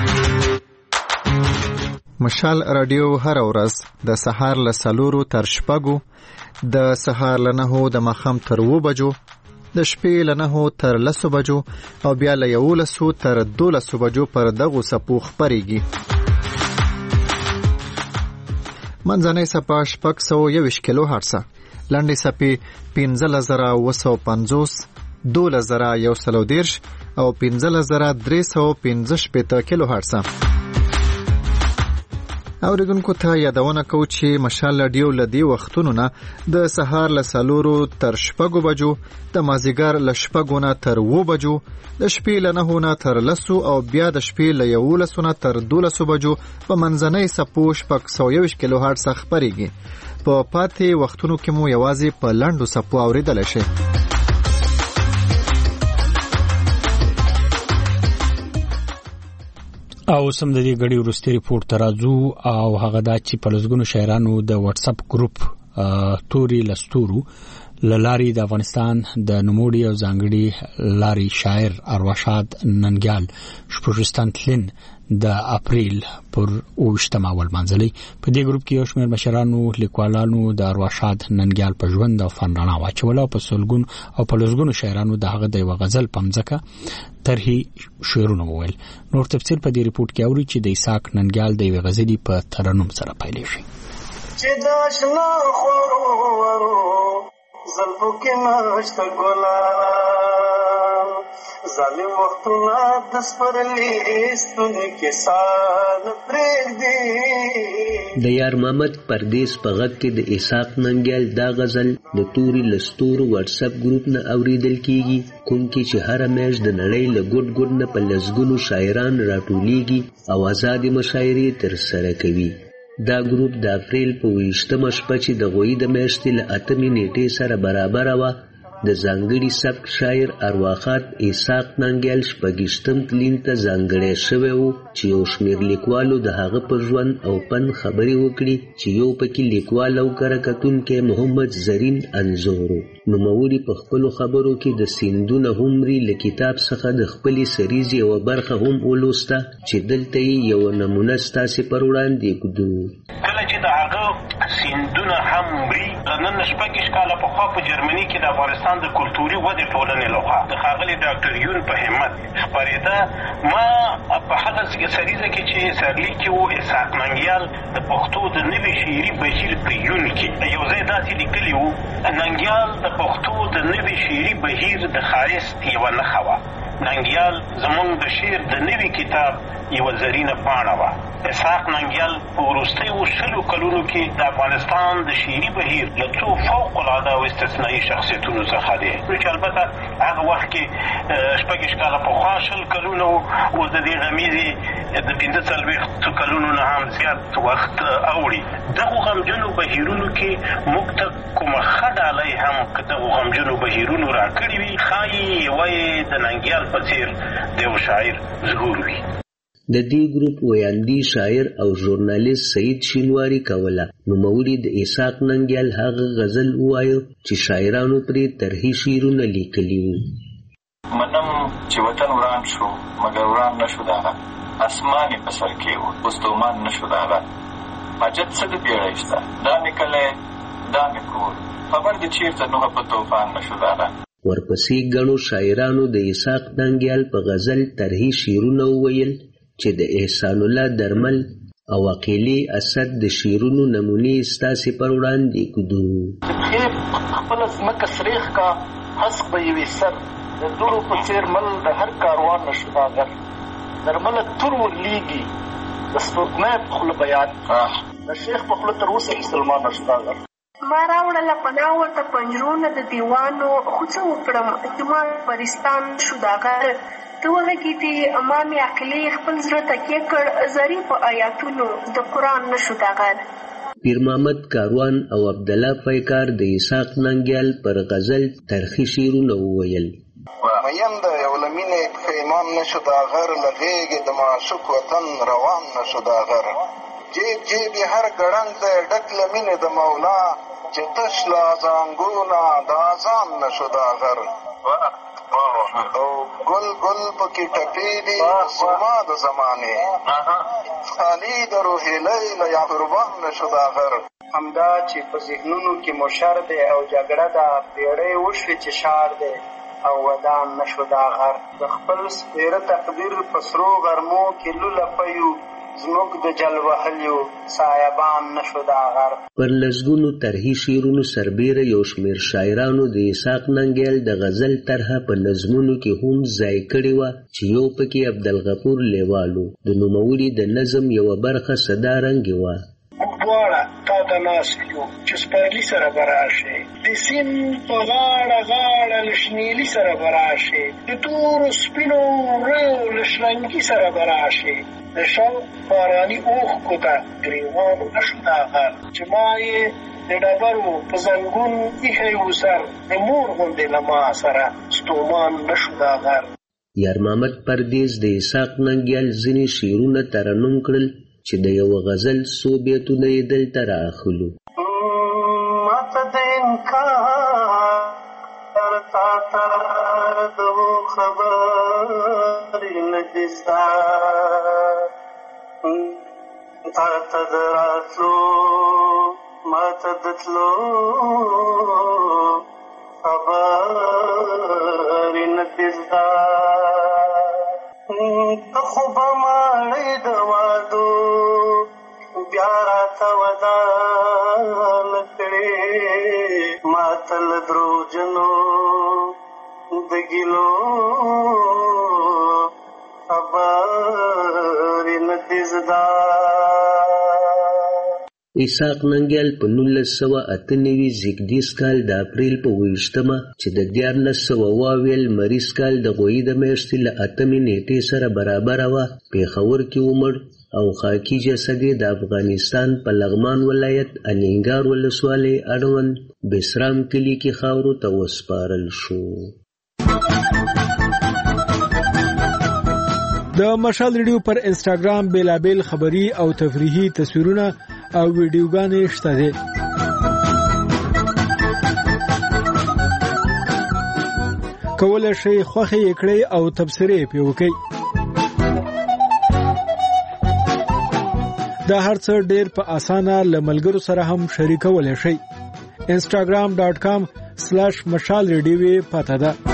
Speaker 15: مشال رادیو هر ورځ د سهار له څلورو تر شپږو د سهار له نهو د ماښام تر اووه بجو د شپې له نهو تر لسو بجو او بیا له یولسو تر دولسو بجو پر دغو څپو خپرېږي. منځنۍ څپه شپږ سوه یوویشت کیلو هرټزه لنډې څپې پنځلس زره اوه سوه پنځوس دولس زره یو سل او دېرش او پنځلس زره درې سوه پنځه شپېته کیلو هرټزه. اوریدونکو ته یادونه کوو چې مشال رادیو له دې وختونو نه د سهار له څلورو تر شپږو بجو د مازدیګر له شپږو نه تر اووه بجو د شپې له نهو نه تر لسو او بیا د شپې له یولسو نه تر دولسو بجو په منځنۍ څپو شپږ سوه یوویشت کیلو هرټزه خپرېږي. په پاتې وختونو کې مو یوازې په لنډو څپو اورېدلی شئ.
Speaker 1: او سم د دې غړي ورستي ریپورت ترازو او هغه د چې پلسګونو شاعرانو د واتس اپ ګروپ توري لستورو للاري د افغانستان د نوموړي او ځانګړي لاري شاعر ارواښاد ننګیال شپږستان تلین د اپریل پر اوشتما ول منځلي په دې ګروپ کې یو شمېر مشرانو لیکوالانو د ارواښاد ننګیال په ژوند او فن رڼا واچوله په سلګون او په لږونو شاعرانو دغه د یو غزل پمځکه ترهي شعرونه وویل. نور تفصیل په دې ریپورت کې اوري چې د اسحاق ننګیال د یو غزلي په ترنم سره پیل شي.
Speaker 2: چې دا شنا خورو زلفو کې نشته ګلان ظالم وختونه د سپرلي ستوني کې سان پرېږدي.
Speaker 21: د یار محمد پردیس په غږ کې د اسحاق ننګیال دا غزل د توري لستورو واتس اپ ګروپ نه اوریدل کیږي، کوم کې چې هر میاشت د نړۍ له ګډ ګډ نه په لسګونو شاعران راټولیږي او آزادې مشاعرې ترسره کوي. دا ګروپ د اپریل په ویشتمه شپه چې د غوی د میاشتې له اتمې نیټې سره برابره وه د ځانګړي سبک شاعر ارواښاد اسحاق ننګیال شپږیشتم تلین ته ځانګړی شوی و چې یو شمېر لیکوالو د هغه په ژوند او فن خبرې وکړي چې یو پکې لیکوال او کره کتونکی محمد زرین انځور و. نوموړي په خپلو خبرو کې د سیندونه هومري له کتاب څخه د خپلې سریزې یوه برخه هم ولوسته چې دلته یې یوه نمونه ستاسې پر وړاندې ږدو.
Speaker 24: کله چې د هغه سیندونه هم مري نن شپږ کاله پخوا په جرمني کې د افغانستان د کلتوري ودې ټولنې لخوا د ښاغلي ډاکټر یون په همت خپرېده. ما په هغه سریزه کې چې سرلیک کې و اسحاق ننګیال د پښتو د نوي شعري بهیر په یون کې یو ځای داسې لیکلي و ننګیال د پښتو د نوي شعري بهیر د ښایست یوه نښه وه. ننګیال زموږ د شعر د نوي کتاب یوه زرینه پاڼه وه. اسحاق ننګیال په وروستیو شلو کلونو کې د افغانستان د شعري بهیر له څو فوق العاده او استثنایي شخصیتونو څخه دی، نو چې البته هغه وخت کې شپږ کاله پخوا شل کلونه و اوس د دې غمیزې د پنځه څلوېښتو کلونو نه هم زیات وخت اوړي. دغو غمجنو بهیرونو کې موږ ته کومه ښه ډالۍ هم که دغو غمجنو بهیرونو راکړي وي ښایي یوه یې د ننګیال په څېر د یو شاعر ظهور وي.
Speaker 21: د دې ګروپ ویاندی شاعر او ژورنالیست سعید شینواری کوله. نوموړي د اسحاق ننګیال هغه غزل ووایه چې شاعرانو پرې ترهي شعرونه لیکلي وو.
Speaker 22: منم چې وطن وران شو مګر وران نشو دغه اسمان یې په سر کې و اوس تومان نشو دغه حاجت څه د بیړۍ شته دا مې کلی دا مې کور خبر دې چېرته نوحه په طوفان نشو دغه.
Speaker 21: ورپسې ګڼو شاعرانو د اسحاق ننګیال په غزل ترهي شعرونه وویل چې د احسان الله درمل او عقیلې اسد د شعرونو نمونې ستاسې پر وړاندې ږدو.
Speaker 2: پښې خپله ځمکه سریخ کا حسق به یې وي سر د دوړو په څېر مل د هر کاروان نشو داغر درمله تور ورلیږي د سپوږمۍ په خوله بیان د شیخ په خوله تر اوسه مسلمان نشو داغر.
Speaker 23: ما راوړله پناه ورته پنجرونه د دیوانو خو څه وکړم احتمال پرستان شو داغر ته وغږېدې ما مې عقلې خپل زړه تکیه کړ زري په آیاتونو د قرآن نشو داغر.
Speaker 21: پیر محمد کاروان او عبدالله پیکار د اسحاق ننګیال پر غزل ترخی شعرونه وویل.
Speaker 2: مین د یو له مینې پښیمان نشو داغر له غېږې د معشوق وطن روان نشو داغر جیب جیب یې هر ګړنګ دی ډک له مینې د مولا چې تش له زانګونه د اذان نشو داغر او ګل ګل پکې ټپې دي زما د زمانې خالي د روحیلۍ له یا قربان نشو داغر.
Speaker 5: همدا چې په ذهنونو کې مو شر دی او جګړه ده پیړۍ وشوې چې شار دی او ودان نشو داغر د خپل سپېره تقدیر په سرو غرمو کې لوله پیو زموږ د جل وهلیو سایبان نشو داغر.
Speaker 21: پر لسګونو ترهي شعرونو سربیره یو شمېر شاعرانو د اسحاق ننګیال د غزل طرحه په نظمونو کې هم ځای کړې وه چې یو پکې عبدالغفور لیوال و. د نوموړي د نظم یوه برخه صدا رنګې وه.
Speaker 2: موږ دواړه تا ته ناست یو چې سپرلي سره به راشې د سیند په غاړه غاړه له شنیلي سره به راشې د تورو سپینو وریو له شرنګي سره به راشې د شوق باراني اوښکو ته ګریوانو نشو داغر چې ما یې د ډبرو په زنګون ایښی و سر د مور غوندې له ما سره ستومان نشو داغر.
Speaker 21: یار محمد پردیس د اسحاق ننګیال ځینې شعرونه ترنم کړل چې د یو غزل څو بیتونه یې دلته راخلو.
Speaker 5: ماته د انکار تا ته د خبرې نه دي ستا تا ته د راتلو ماته د تلو خبرې نه دي ستا ته خو به ماړې د وادو بیا راته ودانه کړې ماته له دروغجنو د ګیلو خبرې نه دي زده.
Speaker 21: اسحاق ننګیال په نولس سوه اته نوي زیږدیز کال د اپریل په اوویشتمه چې د دیارلس سوه اووه اویا لمریز کال د غویي د میاشتې له اتمې نیټې سره برابره وه پېښور کې ومړ او خاکي جسد یې د افغانستان په لغمان ولایت الینګار ولسوالۍ اړوند بسرام کلي کې خاورو ته وسپارل شو.
Speaker 3: د مشال ریډیو پر انسټاګرام بیلابیل خبري او تفریحي تصویرونه او ویډیوګانې شته دي. کولای شئ خوښه یې کړئ او تبصرې پرې وکړئ. دا هر څه ډېر په اسانه له ملګرو سره هم شریکولی شئ. انسټاګرام ډاټ کام سلیش مشال ریډیو پته ده.